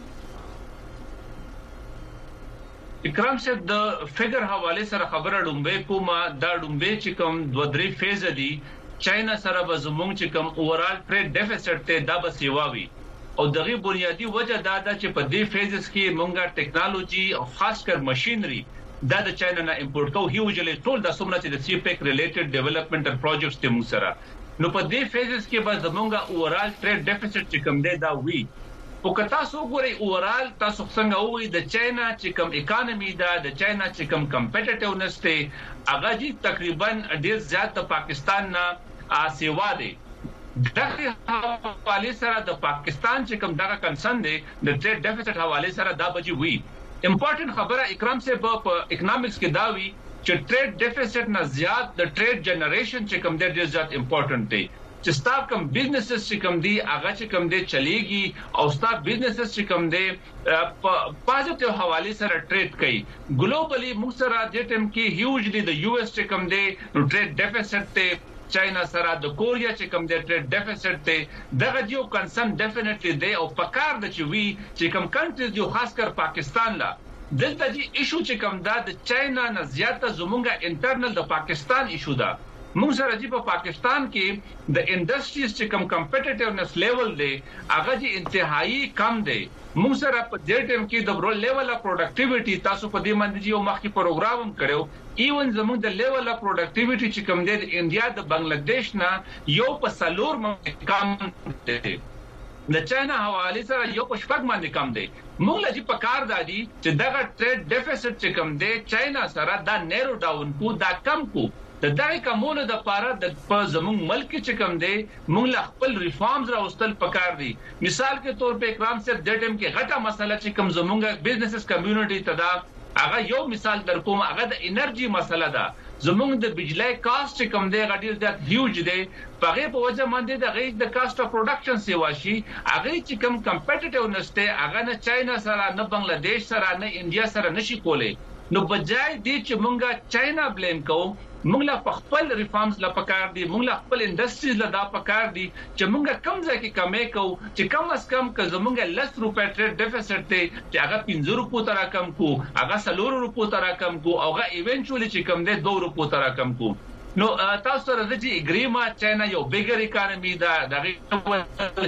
اکرام صاحب د فګر حواله سره خبره ډومبه کومه دا ډومبه چې کوم دوه درې فیز دي چاینا سره به زمونږ چې کوم اورال ټریډ ډیفیسټ ته دا به سیواوي او دغه بنیادی وجه دا ده چې په دې فیزز کې مونږه ټیکنالوژي او خاص کر ماشينري دا د چاینا نه امپورټ کوو هیوجلی ټول د سمونه چې د سی پیک ریلیټډ ډیولپمنټل پروجیکټس ته مو سره نو په دې فیزز کې به زمونږه اورال ټریډ ډیفیسټ چې کوم دی دا وی او که تاسو ګورئ اورال تاسو څنګه وې د چاینا چې کوم اکانومي دا د چاینا چې کوم کمپټیټیونس ته هغه جی تقریبا ډیر زیات د پاکستان نه سیوا دی دغه حواله سره د پاکستان چې کوم دغه کنسرن دی د ټریډ ډیفیسټ حواله سره دا بجی وی امپورټنت خبره اکرام سے په اکونومکس کې دا وی چې ټریډ ډیفیسټ نه زیات د ټریډ جنریشن چې کوم دی ډیر زیات امپورټنت دی چې ستا کوم بزنسز چې کوم دی هغه چې کوم دی چلیږي او ستا بزنسز چې کوم دی په پازیټیو حواله سره ټریډ کوي ګلوبلی موږ سره د ټیم کې هیوجلی د یو اس چې کوم دی نو ټریډ ډیفیسټ ته چاینا سره د کوریا چې کوم د ټریډ ډیفیسټ ته دغه یو کنسرن ډیفینټلی دی او پکار د چې وی چې کوم کنټریز یو خاص کر پاکستان لا دلته دی ایشو چې کوم د چاینا نه زیاته زمونږه انټرنل د پاکستان ایشو ده موږ سره چې په پاکستان کې د انډستریز چې کوم کمپټیټیونس لیول دی هغه چې انتهایی کم دی موږ سره په دې ټیم کې د رول لیول اف پروډکټیویټي تاسو په دې باندې یو مخکې پروګرام هم کړو ایون زموږ د لیول اف پروډکټیویټي چې کوم دی د انډیا د بنگلاديش نه یو په سلور باندې کم دی د چاینا حواله سره یو په شپږ باندې کم دی موږ لږ په کار دادي چې دغه ټریډ ډیفیسټ چې کوم دی چاینا سره دا نیرو ډاون کو دا کم کو د دای کومونو د پاره د زموږ ملک چې کوم دی موږ خپل ریفارمز راوستل پکار دي مثال کې تور په اکرام صاحب د ټیم کې غټه مسله چې کوم زموږ بزنسز کمیونټي تدا هغه یو مثال در کوم هغه د انرژي مسله ده زموږ د بجلی کاست چې کوم دی غټي د هیوج دی په په وجه باندې د غي د کاست اف پروډکشن سیوا شي هغه چې کوم کمپټیټیونس ته هغه نه چاینا سره نه بنگلاديش سره نه انډیا سره نشي کولای نو بجای دې چې مونږه چاینا بلیم کوو موږ لا خپل ریفارمز لا پکار دي موږ لا خپل انډستریز لا دا پکار دي چې موږ کم ځای کې کمې کوو چې کم از کم که زموږ لس روپے ټریډ ډیفیسټ ته چې هغه پنځه روپو تر کم کو هغه سلور روپو تر کم کو او هغه ایونچولی چې کم دی دوه روپو تر کم کو نو تاسو سره د چې اګریما چاینا یو بیګر اکانومي دا دغه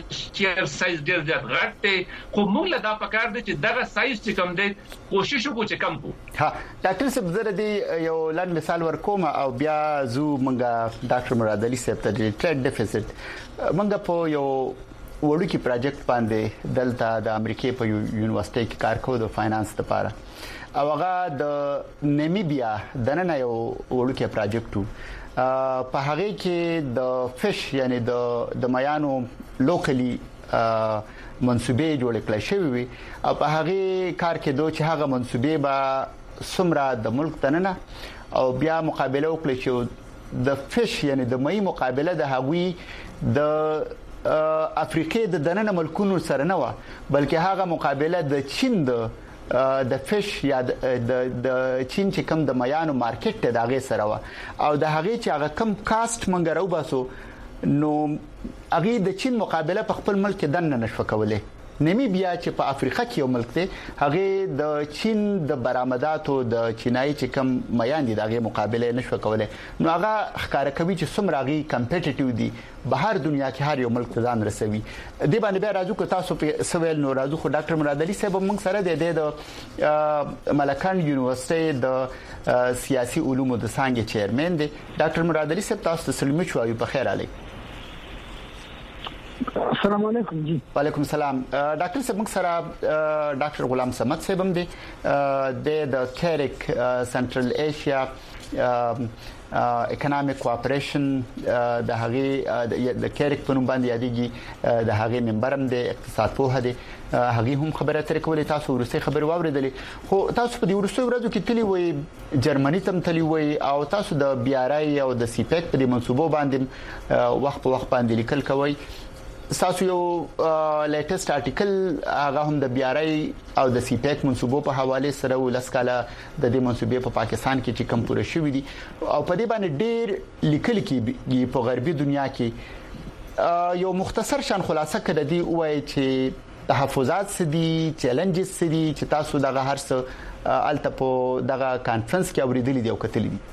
شیر سایز ډیر زیات غټ دی خو موږ لا دا پکار دي چې دغه سایز چې کم دی کوشش وکړو چې کم کو
ها ډاکټر صاحب زره دی یو لاند مثال ورکوم او بیا زو مونږه ډاکټر مراد علي صاحب ته د ټریډ ډیفیسټ مونږ په یو وړو کې پروجیکټ باندې دلته د امریکای په یونیورسيټي کې کار کوو د فاینانس لپاره او هغه د نیمیبیا د نن یو وړو کې پروجیکټ په هغه کې د فش یعنی د د میانو لوکلی منسوبې جوړ کړل شوی وي او په هغه کار کې دوه چې هغه منسوبې به سمرا د ملک تننه او بیا مقابله وکړي چې د فش یعنی د مې مقابله د هغوی د افریقې د دننه ملکونو سره نه و بلکې هغه مقابله د چین د د فش یا د د چین چې کم د میانو مارکیټ ته دغه سره و او د هغه چې هغه کم کاست منګ راو باسو نو هغه د چین مقابله په خپل ملک دننه نشو کولای نیمیبیا چې په افریقا کې یو ملک دی هغه د چین د برآمداتو د چینای چې کم میان دي دغه مقابله نشو کولای نو هغه ښکار کوي چې څومره غي کمپټیټیو دي بهر دنیا کې هر یو ملک ځان رسوي د باندې بیا راځو که تاسو په سویل نو راځو خو ډاکټر مراد علي صاحب موږ سره د ملکان یونیورسيټي د سیاسي علومو د څنګه چیرمن دی ډاکټر مراد علي صاحب تاسو سلام شوي په خیر علي
السلام علیکم جی
وعلیکم السلام ډاکټر صاحب موږ سره ډاکټر غلام صمد صاحب هم دی د کیریک سنټرل ایشیا اکونومیک کوآپریشن د هغه د کیریک په نوم باندې یادېږي د هغه منبرم د اقتصاد په هدي هغه هم خبره تر کولې تاسو ورسې خبر واوریدلې خو تاسو په دې ورسې ورځو کې تلی وي جرمني تم تلی وي او تاسو د بي ار اي او د سی پیک په دې منسوبو باندې وخت په وخت باندې لیکل کوي تاسو یو لیټیسټ آرټیکل هغه هم د بي ار اي او د سی پیک منسوبو په حواله سره ولسکاله د دې منسوبې په پاکستان کې چې کم پوره شوې دي او په دې باندې ډېر لیکل کې په غربي دنیا کې یو مختصر شان خلاصه کړه دی وایي چې تحفظات سدي چیلنجز سدي چې تاسو دغه هر څه الته په دغه کانفرنس کې اوریدلې دی او کتلې دي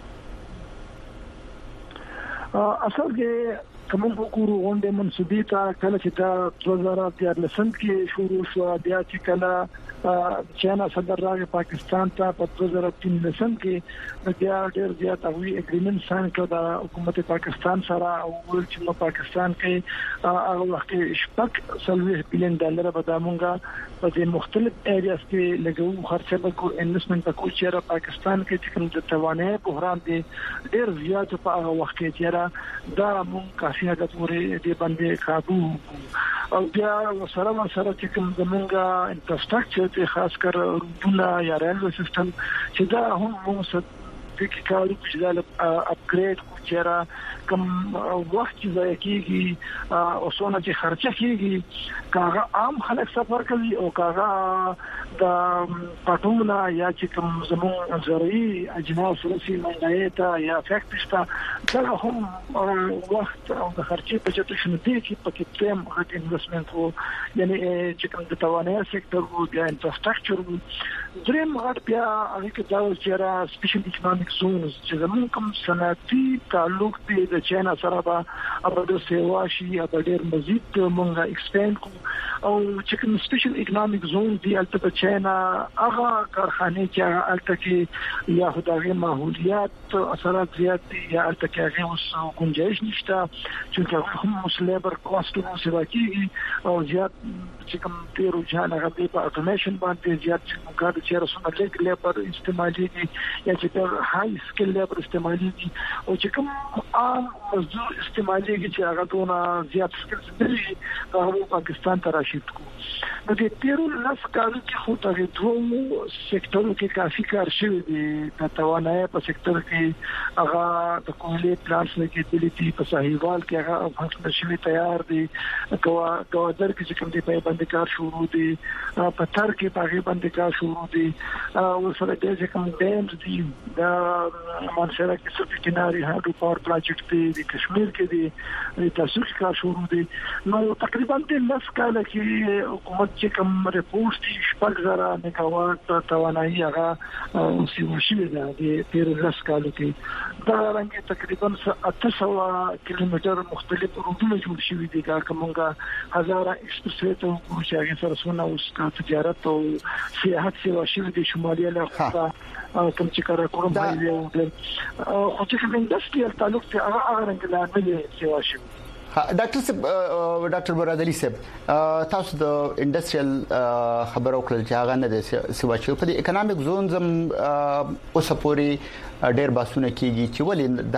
اصل کې کوم وګورو غونډه منسوبې ته کله چې دا دوه زره اتلس کې شروع شو بیا چې کله چاینا صدر راغی پاکستان ته په دوه زره اتلس کې بیا ډېر زیات اوی اګریمنټ ساين کړ د حکومت پاکستان سره او چې نو پاکستان کې هغه وخت شپږ سلوي بلین ډالر به د مونږه په دې مختلف ایریاز کې لګو خرچه وکړو انویسټمنټ وکړو چې پاکستان کې چې کوم د توانایي بحران دی ډېر زیات په هغه وخت کې چې دا مونږ کافي حد پورې دې باندې قابو او بیا سره سره چې کوم زمونږه انفراستراکچر ته خاص کر روډونه یا ریلوی سیستم چې دا هم موږ د کې کارو چې دا اپګریډ کو چیرې کم وخت ځای کیږي او څونه چې خرچه کیږي کاغه عام خلک سفر کوي او کاغه د پټوله یا چې کوم زموږ زرعي اجناس رسي منډه ته یا فیکټریز ته دا هم وخت او د خرچې په چته شنو دي چې پکې تم غټ انویسټمنت وو یعنی چې کوم د توانایي سکتور وو یا انفراستراکچر وو دریم غټ بیا هغه کې دا چې را سپیشل اکونومیک زونز چې زموږ کوم صنعتي تعلق دی د چاینا سره به ابد سیوا شي ابد ډیر مزید مونږه ایکسپاند کو او چې کوم سپیشل اکونومیک زون دی البته چاینا هغه کارخانه چې البته کې یا خدای ماحولیات اثرات زیات دي یا البته کې هغه اوس گنجائش نشته چې هم اوس لیبر کاست او سواکي او زیات چې کوم تیرو ځان هغه په اټومیشن باندې زیات کار چې رسونه لیک لیبر استعمالي دي یا چې هاي سکل لیبر استعمالي دي او چې کوم عام مزدور استعمالي دي چې هغه دونه زیات سکل دي هغه پاکستان ته راشد کو نو د تیرو لاس کارو کې خو د دوه سکتورو کې کافي کار شوی دی د توانایي په سکتور کې هغه د کوهلي پلانټس لیکټیلیټي په صحیحوال کې هغه فنکشن شوی تیار دي کوا کوادر کې چې کوم دی په باندې کار شروع دي په تر کې په باندې کار شروع دي او سره د چې کوم ډیمز دي د منشره کې سپی کناري هاډو پاور پروجیکټ دی د کشمیر کې دي د تاسو کې کار شروع دي نو تقریبا د لاس کاله کې حکومت چې کوم ریپورت دي شپږ زره میگاوات توانایي هغه اوسې وشي د تیر لاس کاله کې دا رنګ تقریبا اته سوه کیلومتر مختلف روټونه جوړ شوي دي دا کومه هزاره ایکسپرس وې ته چې هغه سره سونه اوس کا تجارت او سیاحت سیوا شوي دي شمالي علاقه کوم چې کار کوم دی او چې کوم انډستریال تعلق ته هغه رنګ لا نه سیوا شوي
ډاکټر صاحب ډاکټر برادری صاحب تاسو د انډستریال خبرو کول چې هغه نه د سیوا چې په اکونومیک زون زم اوس پوری ډېر باسونه کیږي چې ولې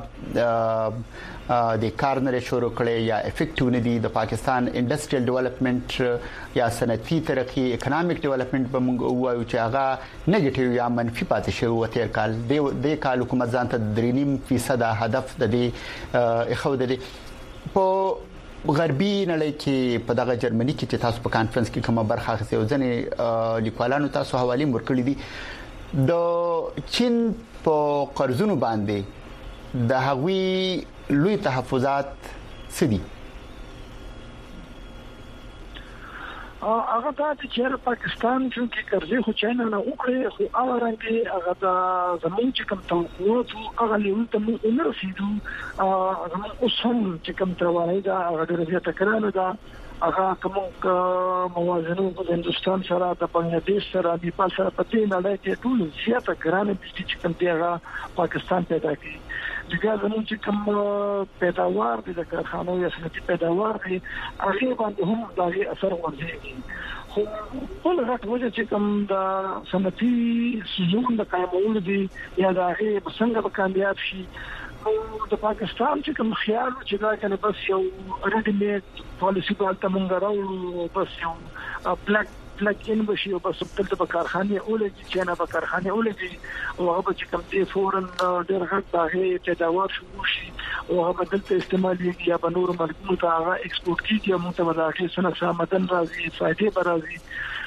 دا د کار نه شروع کړي یا افیکټیو نه دي د پاکستان انډستریال ډیولپمنٹ یا صنعتي ترقی اکونومیک ډیولپمنٹ به موږ وایو چې هغه نیگیټیو یا منفي پاتې شوی و تیر کال د کال حکومت ځان ته درې نیم فیصد هدف د دې خو د په غربي نړۍ کې په دغه جرمني کې چې تاسو په کانفرنس کې کومه برخه اخیستې او ځنې لیکوالانو تاسو حواله ورکړې دي د چین په قرضونو باندې د هغوی لوی تحفظات سدي
هغه د چې پاکستان چې قرضې خو چاینا نه وکړي خو هغه رنګي هغه د زمون چې کوم توقعات هغه لیول ته موږ نه رسیدو هغه اوس هم چې کوم توانایي دا هغه د زیاته کړنو دا هغه کوم موازنه د هندستان سره د بنگلاديش سره د نیپال سره په دې نه کې ټول زیاته کړنې چې کوم دی هغه پاکستان پیدا کړي دغه زمون چې کوم پیداوار دي د کارخانو یا صنعتي پیداوار دي هغه باندې هم دا اثر ورځي خو په لږه وجه چې کوم د صنعتي سيزون د قائمول دي یا د هغه څنګه به کامیاب شي د پاکستان چې کوم خیال چې دا کنه بس یو ریډي میډ پالیسی په اړه مونږ راو بس یو پلاک پلاک ان بشي او بس په دغه کارخانه اولګي چې نه په کارخانه اولګي او هغه چې کوم ته فورن ډېر غټ باغې تداوار شو شي او هغه دلته استعمالي یا په نور ملکونو ته هغه ایکسپورت کیږي او متوازی سنت سامدن راځي فائدې برازي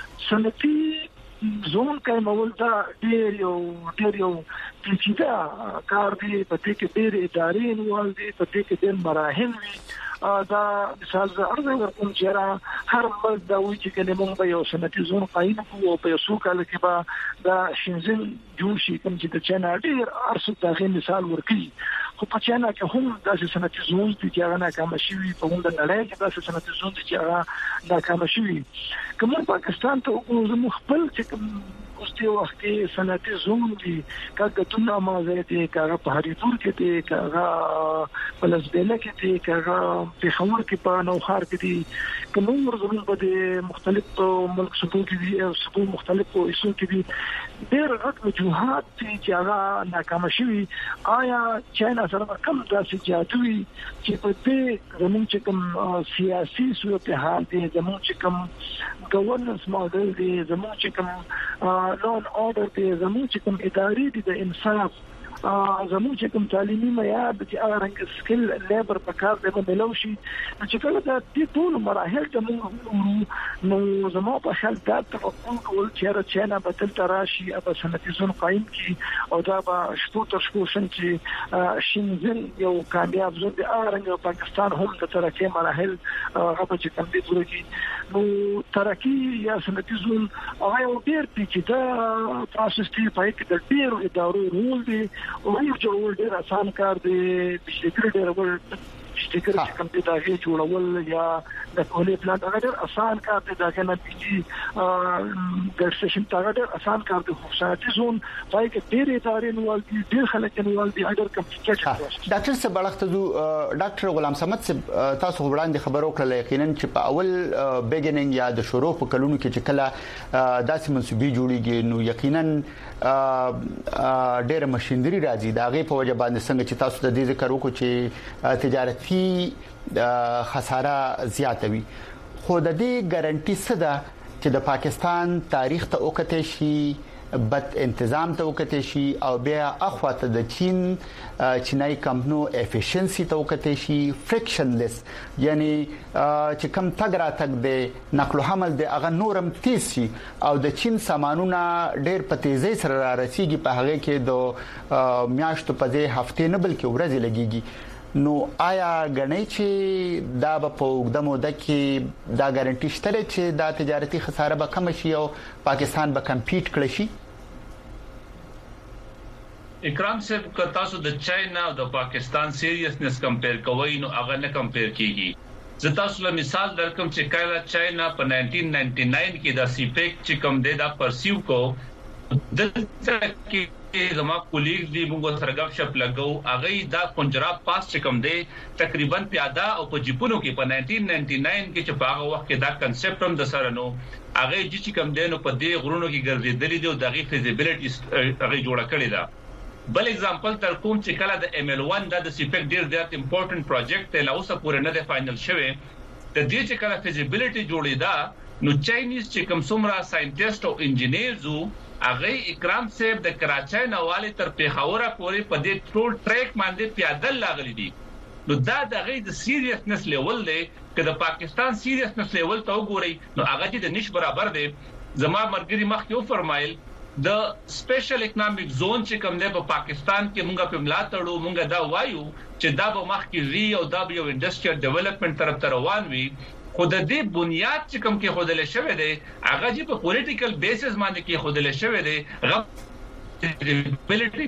سنتي زون کې مول دا ډېر یو ډېر یو پیچیده کار دی په دې کې ډېر ادارې نیول دي په دې کې ډېر مراحل وي دا مثال زه ارزه ورکوم چې را هر ملک دا وایي چې کله موږ به یو صنعتي زون قایم کوو په یو څو کال کې به دا شینزن جوړ شي کوم چې د چاینا ډېر ارسو دغه مثال ورکړي خو په چاینا کې هم داسې صنعتي زون دي چې هغه ناکام شوي په موږ د نړۍ کې داسې صنعتي زون دي چې هغه ناکام شوي کوم پاکستان ته وګورو خپل چې کوم اوس دی وخت کې صنعتي زون دي کاګه تونه مازه دي کاغه په هریدور کې دي کاغه په لزبېله کې دي کاغه په خمر کې په نوخار کې دي کوم ورزمن په مختلف ملک صوبو کې دي او صوبو مختلفو ایسو کې دي ډېر غټ وجوهات چې هغه ناکام شوي آیا چاینا سره کم داسې جادوي چې په دې زموږ چې کوم سیاسي صورتحال دي زموږ چې کوم ګورننس ماډل دي زموږ چې کوم لون اورډر دي زموږ چې کوم ادارې دي د انصاف زموږ چې کوم تعلیمي معیار د هغه رنګ سکل لیبر په کار دی په ملو شي چې کله د دې ټول مراحل ته موږ نو زموږ په خیال دا توقع کول چې راځنه به تل تراشي او صنعتي زون قائم کی او دا به شپو تر شپو چې شینزن یو کامیاب زون دی هغه رنګ پاکستان هم د ترقی مراحل هغه چې کوم دي ورکی نو ترقی یا صنعتي زون هغه یو ډیر پیچیده پروسس دی په کې د ډیرو ادارو رول دی او یو جوړول ډیر آسان کار دی د شکر ډیر ور شکر چې کوم دي دا هیڅ جوړول یا د کولې پلان هغه ډیر آسان کار دی دا کنه چې د سټیشن هغه ډیر آسان کار دی خو صنعتي زون پای کې ډیر ادارې نوال دي ډیر خلک نوال دي اگر کوم څه
ډاکټر صاحب بلخته ډاکټر غلام صمد صاحب تاسو وړاندې خبرو کړل یقینا چې په اول بیګینینګ یا د شروع په کلونو کې چې کله داسې منسوبي جوړیږي نو یقینا ډېر ماشينري راځي دا غي په وجه باندې څنګه چې تاسو د دې ذکر وکړو چې تجارتي خساره زیاتوي خو د دې ګارانټي څه ده چې د پاکستان تاریخ ته وکټ شي بد انتظام ته وکټ شي او بیا اخواته د چین چینای کمپنو افیشنسي ته وکټ شي فرکشنلیس یعنی چې کم تګ را تګ د نقل او حمل د اغه نورم تیز شي او د چین سامانونه ډېر په تیزی سره را رسیږي په هغه کې د میاشتو په ځای هفته نه بلکې ورځې لګيږي نو آیا غنئ چې دا په وګدمو د کې دا ګارانټي شته چې دا تجارتي خساره به کم شي او پاکستان به کمپیټ کړي شي
اکرام صاحب که تاسو د چاینا او د پاکستان سیریسنس کمپیر کوئ نو هغه نه کمپیر کیږي زه تاسو له مثال درکم چې کله چاینا په نائنټین نائنټي ناین کې د سیپیک چې کوم دی دا پرسیو کو دلته کې زما کولیګ دی موږ سره غږ شپ لګو اغه دا پنجاب پاس چې کوم دی تقریبا پیاده او په جیپونو کې په نائنټین نائنټي ناین کې چې په هغه وخت کې دا کنسپټ هم د سره نو اغه چې کوم دی نو په دې غرونو کې ګرځېدلې دی او دغه فیزیبিলিټي هغه جوړه کړې ده بل اگزامپل تر کوم چې کله د ایم ال ون د سیپیک ډیر ډیر امپورټنت پروجیکټ ته لا اوسه پورې نه دی فائنل شوی د دې چې کله فیزیبিলিټي جوړې ده نو چاینیز چې کوم څومره ساينټیسټ او انجینیرزو اغه اکرام صاحب د کراچۍ نواله تر پیښور پورې په دې ټول ټریک باندې پیادل لاغلي دي نو دا د غي د سیریسنس لیول دی چې د پاکستان سیریسنس لیول ته وګورئ نو هغه چې د نش برابر دی زما مرګري مخ یو فرمایل د سپیشل اکونومیک زون چې کوم دی په پاکستان کې مونږه په ملا تړو مونږه دا وایو چې دا به مخ کې ری او دا به یو انډستریال ډیولپمنٹ طرف ته روان وي خو د دې بنیاد چې کوم کې خودل شوی دی هغه چې په پولیټیکل بیسس باندې کې خودل شوی دی هغه ملټری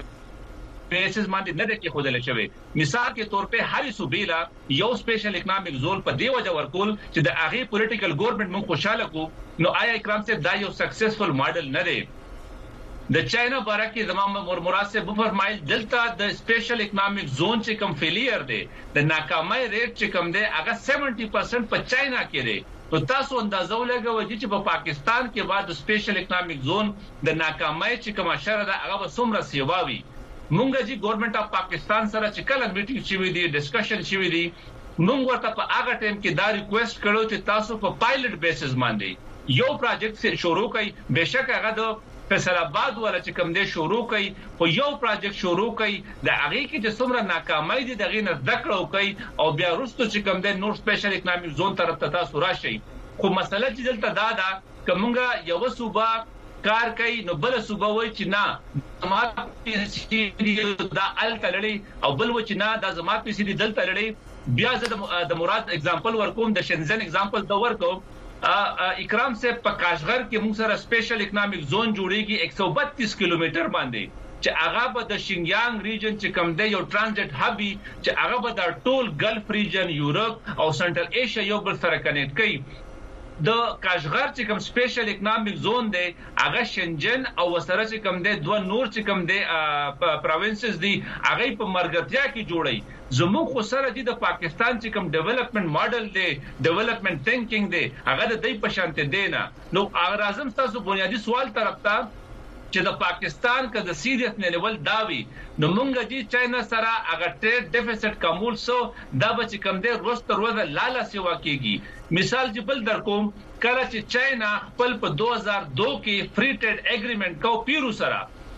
بیسس باندې نه دی کې خودل شوی مثال کې تور په هر صوبې لا یو سپیشل اکونومیک زون په دی وجه ورکول چې د هغه پولیټیکل ګورنمنت مون خوشاله کو نو آیا اکرام صاحب دا یو سکسسفل ماډل نه دی د چاینا باره کې زمام مراد سے فرمایل دلته د سپیشل اکونومیک زون چې کوم فیلیر دی د ناکامۍ ریټ چې کوم دی هغه سیونټي پرسنټ په چاینا کې دی نو تاسو اندازو لګوي چې په پاکستان کې بعد سپیشل اکونومیک زون د ناکامۍ چې کوم اشاره ده هغه به څومره سیواوي مونږ چې ګورنمنت اف پاکستان سره چې کله میټینګ شوی دی ډسکشن شوی دی مونږ ورته په هغه ټیم کې دا ریکوست کړو چې تاسو په پایلټ بیسس باندې یو پروجیکټ شروع کړئ بهشکه هغه د فیصل آباد ولا چې کوم دې شروع کړي خو یو پروجیکټ شروع کړي د هغه کې چې څومره ناکامۍ دي دغه نه ذکر وکړي او بیا وروسته چې کوم دې نور سپیشل اکونومیک زون طرف ته تاسو راشي خو مسله چې دلته دا ده کومه یو صوبه کار کوي نو بل صوبه وای چې نه ما پی سی ډي دا ال تلړي او بل و چې نه دا زما پی سی ډي دل تلړي بیا زه د مراد اگزامپل ورکوم د شنزن اگزامپل دا ورکوم اکرام سے په کاشغر کې موږ سره سپیشل اکونومیک زون جوړیږي ایک سو بتیس کیلومتر باندې چې هغه به د شینګیانګ ریجن چې کوم دی یو ترانزیت هب چې هغه به د ټول ګلف ریجن یورپ او سنټرل ایشیا یو بل سره کنیکټ کوي د کاشغر چې کوم سپیشل اکونومیک زون دی هغه شنجن او وسره چې کوم دی دوه نور چې کوم دی پروینسز دی هغه په مرګتیا کې جوړي زموږ خو سره د پاکستان چې کوم ډیولپمنٹ ماډل دی ډیولپمنٹ تھینکینګ دی هغه د دې په شانته دی نه نو هغه اعظم تاسو بنیادی سوال طرف ته چې د پاکستان کا د سیریس لیول داوي نو مونږ دي چاینا سره هغه ټریډ ډیفیسټ کومول سو دا به چې کوم دی روز تر ورځ لاله سیوا کیږي مثال جبل در کوم کله چې چاینا خپل په دو هزار دو کې فری ټریډ اګریمنت کو پیرو سره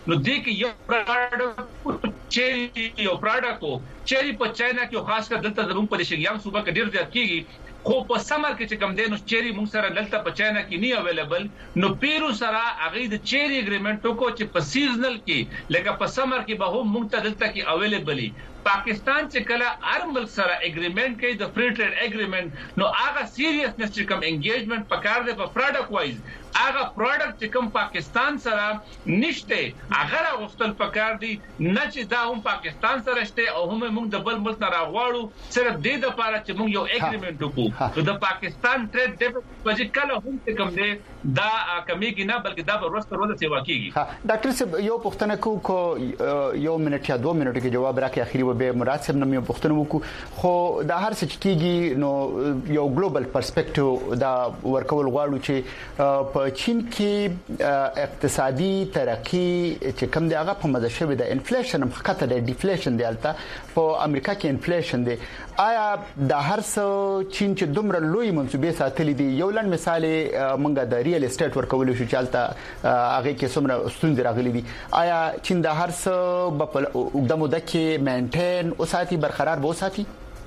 نو دې کې یو پروډکټ چيري یو پروډکټ چيري په چاینا کې خاص کر دلته زموږ په شګیام صوبه کې ډیر زیات کیږي خو په سمر کې چې کم دینو چيري موږ سره دلته په چاینا کې نه اویلیبل نو پیرو سره هغه د چيري اګریمنټ کو چې په سیزنل کې لکه په سمر کې به هم موږ ته دلته کې اویلیبل پاکستان چې کله هر ملک سره اګریمنټ کوي د فری ټریډ اګریمنٹ نو هغه سیریسنس چې کوم انګیجمنت پکار دی په پروډکټ وایز هغه پروډکټ چې کوم پاکستان سره نشته هغه راغستل پکار دی نه چې دا هم پاکستان سره شته او هم موږ د بل ملک نه راغواړو صرف د دې لپاره چې موږ یو اګریمنٹ وکړو د پاکستان ټریډ ډیفیسټ په چې کله هم چې کوم دی دا کمیږي نه بلکې دا به ورسته ورته سیوا کیږي
ها ډاکټر صاحب یو پوښتنه کو کو یو منټ یا دوه منټو کې جواب راکړي اخیری به مراد صاحب نوم یو پوښتنه وکړو خو دا هر څه کیږي نو یو ګلوبل پرسپیکټیو دا ورکول غواړو چې په چین کې اقتصادي ترقی چې کوم دی هغه په مزه شوی د انفلیشن مخکته د ډیفلیشن دی البته په امریکا کې انفلیشن دی آیا د هر څه چین چې دومره لوی منسوبې ساتلې دي یو لن مثال مونږه د ریل اسټیټ ورکول شو چې البته هغه کې څومره ستونزې راغلي دي آیا چین د هر څه په وګړو د کې مینټین او ساتي برقرار وو ساتي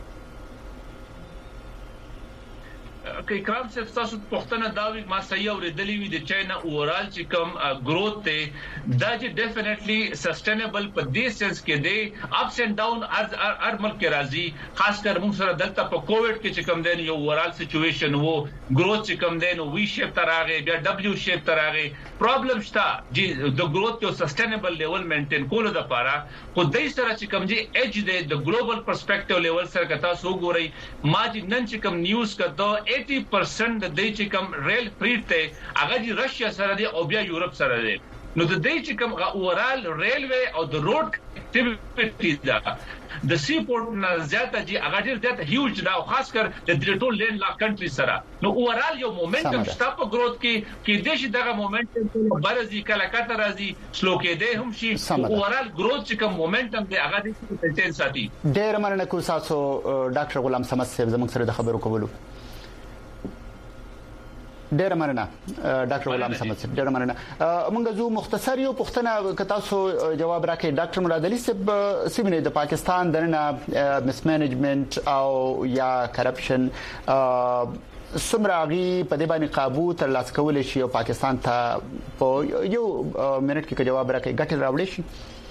کې کرام صاحب تاسو پښتنه داوی ما صحیح اوریدلې وی د چاینا اورال چې کوم گروث ته دا چې ډیفینیټلی سسټینبل په دې سنس کې دی اپس اینڈ ډاون هر ملک کې راځي خاص کر موږ سره دلته په کووډ کې چې کوم دی یو اورال سچويشن وو گروث چې کوم دی نو وی شیپ تر راغی بیا ډبلیو شیپ تر راغی پرابلم شته چې د گروث یو سسټینبل لیول مینټین کول د لپاره خو دای سره چې کوم دی ایج دی د ګلوبل پرسپیکټیو لیول سره کتا سو ګوري ما چې نن چې کوم نیوز کده eighty percent د دې چې کوم ریل فریټ ته هغه د رشیا سره دی او بیا یورپ سره دی نو د دې چې کوم اورال ریلوی او د روډ اکټیویټیز دا د سی پورټ نه زیاته چې هغه ډیر زیاته هیوج دا او خاص کر د ډیټول لین لا کنټری سره نو اورال یو مومنټم شته په گروث کې کې د شي دغه مومنټم برزي کله کته راځي سلو کې دی هم شي اورال گروث چې کوم مومنټم دی هغه د مینټین ساتي
ډیر مننه کوم تاسو ډاکټر غلام صمد صاحب زموږ سره د خبرو کولو ډیر مننه ډاکټر غلام صمد صاحب ډیر مننه موږ زو مختصر یو پوښتنه کتا سو جواب راکړي ډاکټر مراد علي صاحب سیمه د پاکستان دنه مس منیجمنت او یا کرپشن سمراغي په دې باندې قابو تر لاس کول شي او پاکستان ته په یو منټ کې جواب راکړي ګټل راوړي شي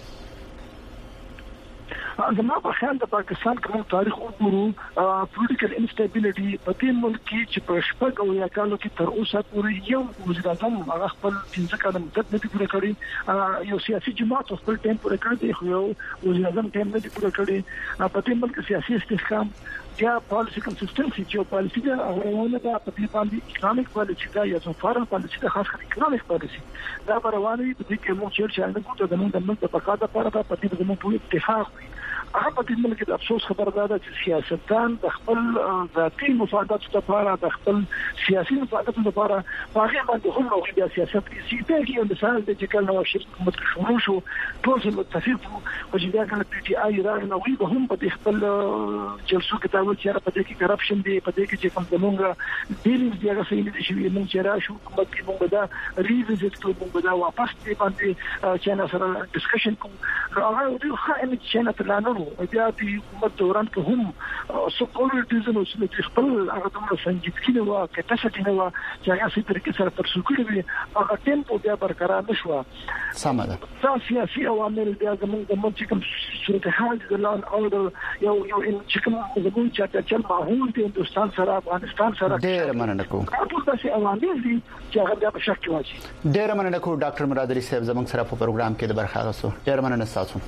زما په خیال د پاکستان کوم تاریخ وګورو پولیټیکل انسټابیلیټي په دې ملک کې چې په شپږ او یا کالو کې تر اوسه پورې یو وزیر اعظم هغه خپل پنځه کاله مدت نه دی پوره کړی یو سیاسي جماعت خپل ټیم پوره کړی خو یو وزیر اعظم ټیم نه دی پوره کړی په دې ملک سیاسي استحکام یا پالیسی کنسستنسي چې پالیسی دا روانه ده په دې باندې اکونومیک پالیسی دا یا فارن پالیسی دا خاص کر اکونومیک پالیسی دا روانه په دې کې موږ چې څنګه کوته د موږ د ملک په کاده لپاره په دې د موږ اتفاق وي هغه په دې ملک د افسوس خبر ده چې سیاستدان د خپل ذاتي مفادات لپاره د خپل سیاسي مفادات لپاره هغه باندې هم نو د سیاست کې چې یو مثال د چې کله نو شرکت حکومت شروع شو ټول متفق وو او چې دا کله پی ټی آی راغی نو وی به هم په خپل جلسو کې دا و چې په دې کې کرپشن دی په دې کې چې کوم زمونږ ډیلینګ دی هغه صحیح دي چې موږ چې راشو حکومت کې موږ دا ریویزټ کوو موږ دا واپس دی باندې چې نه سره ډسکشن کوو هغه د خاين چې نه تلانو بیا د حکومت دوران کې هم سپورټیزم او چې خپل هغه د سنجیدګي او کټاسټي نو چې هغه څه طریقې سره تر څو کړی هغه ټیمپو بیا برقرار نشو
سمه ده
سیاسي عوامل بیا زموږ د ملک کوم صورتحال د لان اوردر یو یو چې کوم زموږ چې چې ماحول د هندستان سره افغانستان سره
ډېر مننه کوم
ټول داسې عوامل دي چې هغه بیا په شک کې واچي
ډېر مننه کوم ډاکټر مراد علي صاحب زموږ سره په پروګرام کې د برخه غوښتو ډېر مننه تاسو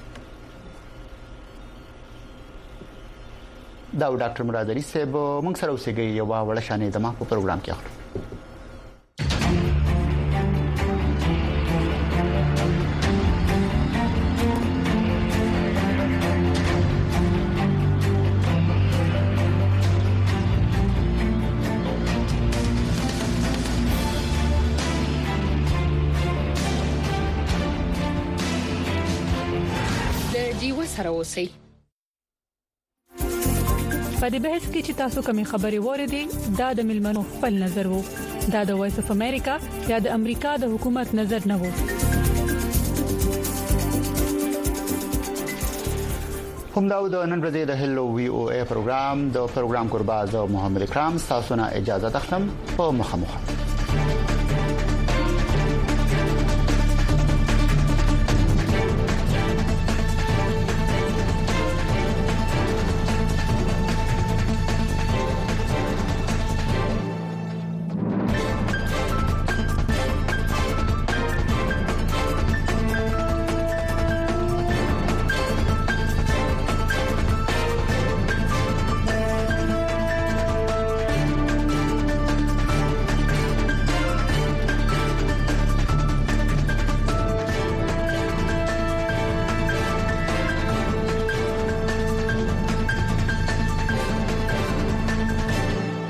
دا ډاکټر مراد علي صاحب موږ سره اوسېږي یو وړ شانې د ما په پروګرام کې اخلو
د ډیو سره اوسئ په دې بحث کې چې تاسو کومې خبرې وریدي دا د ملمنو خپل نظر وو دا د وایس اف امریکا یا د امریکا د حکومت نظر نه وو
هم دا د نن ورځې د هلو وی او ای پروګرام د پروګرام قرباز او محمد اکرام تاسو نه اجازه تختم په مخه مخه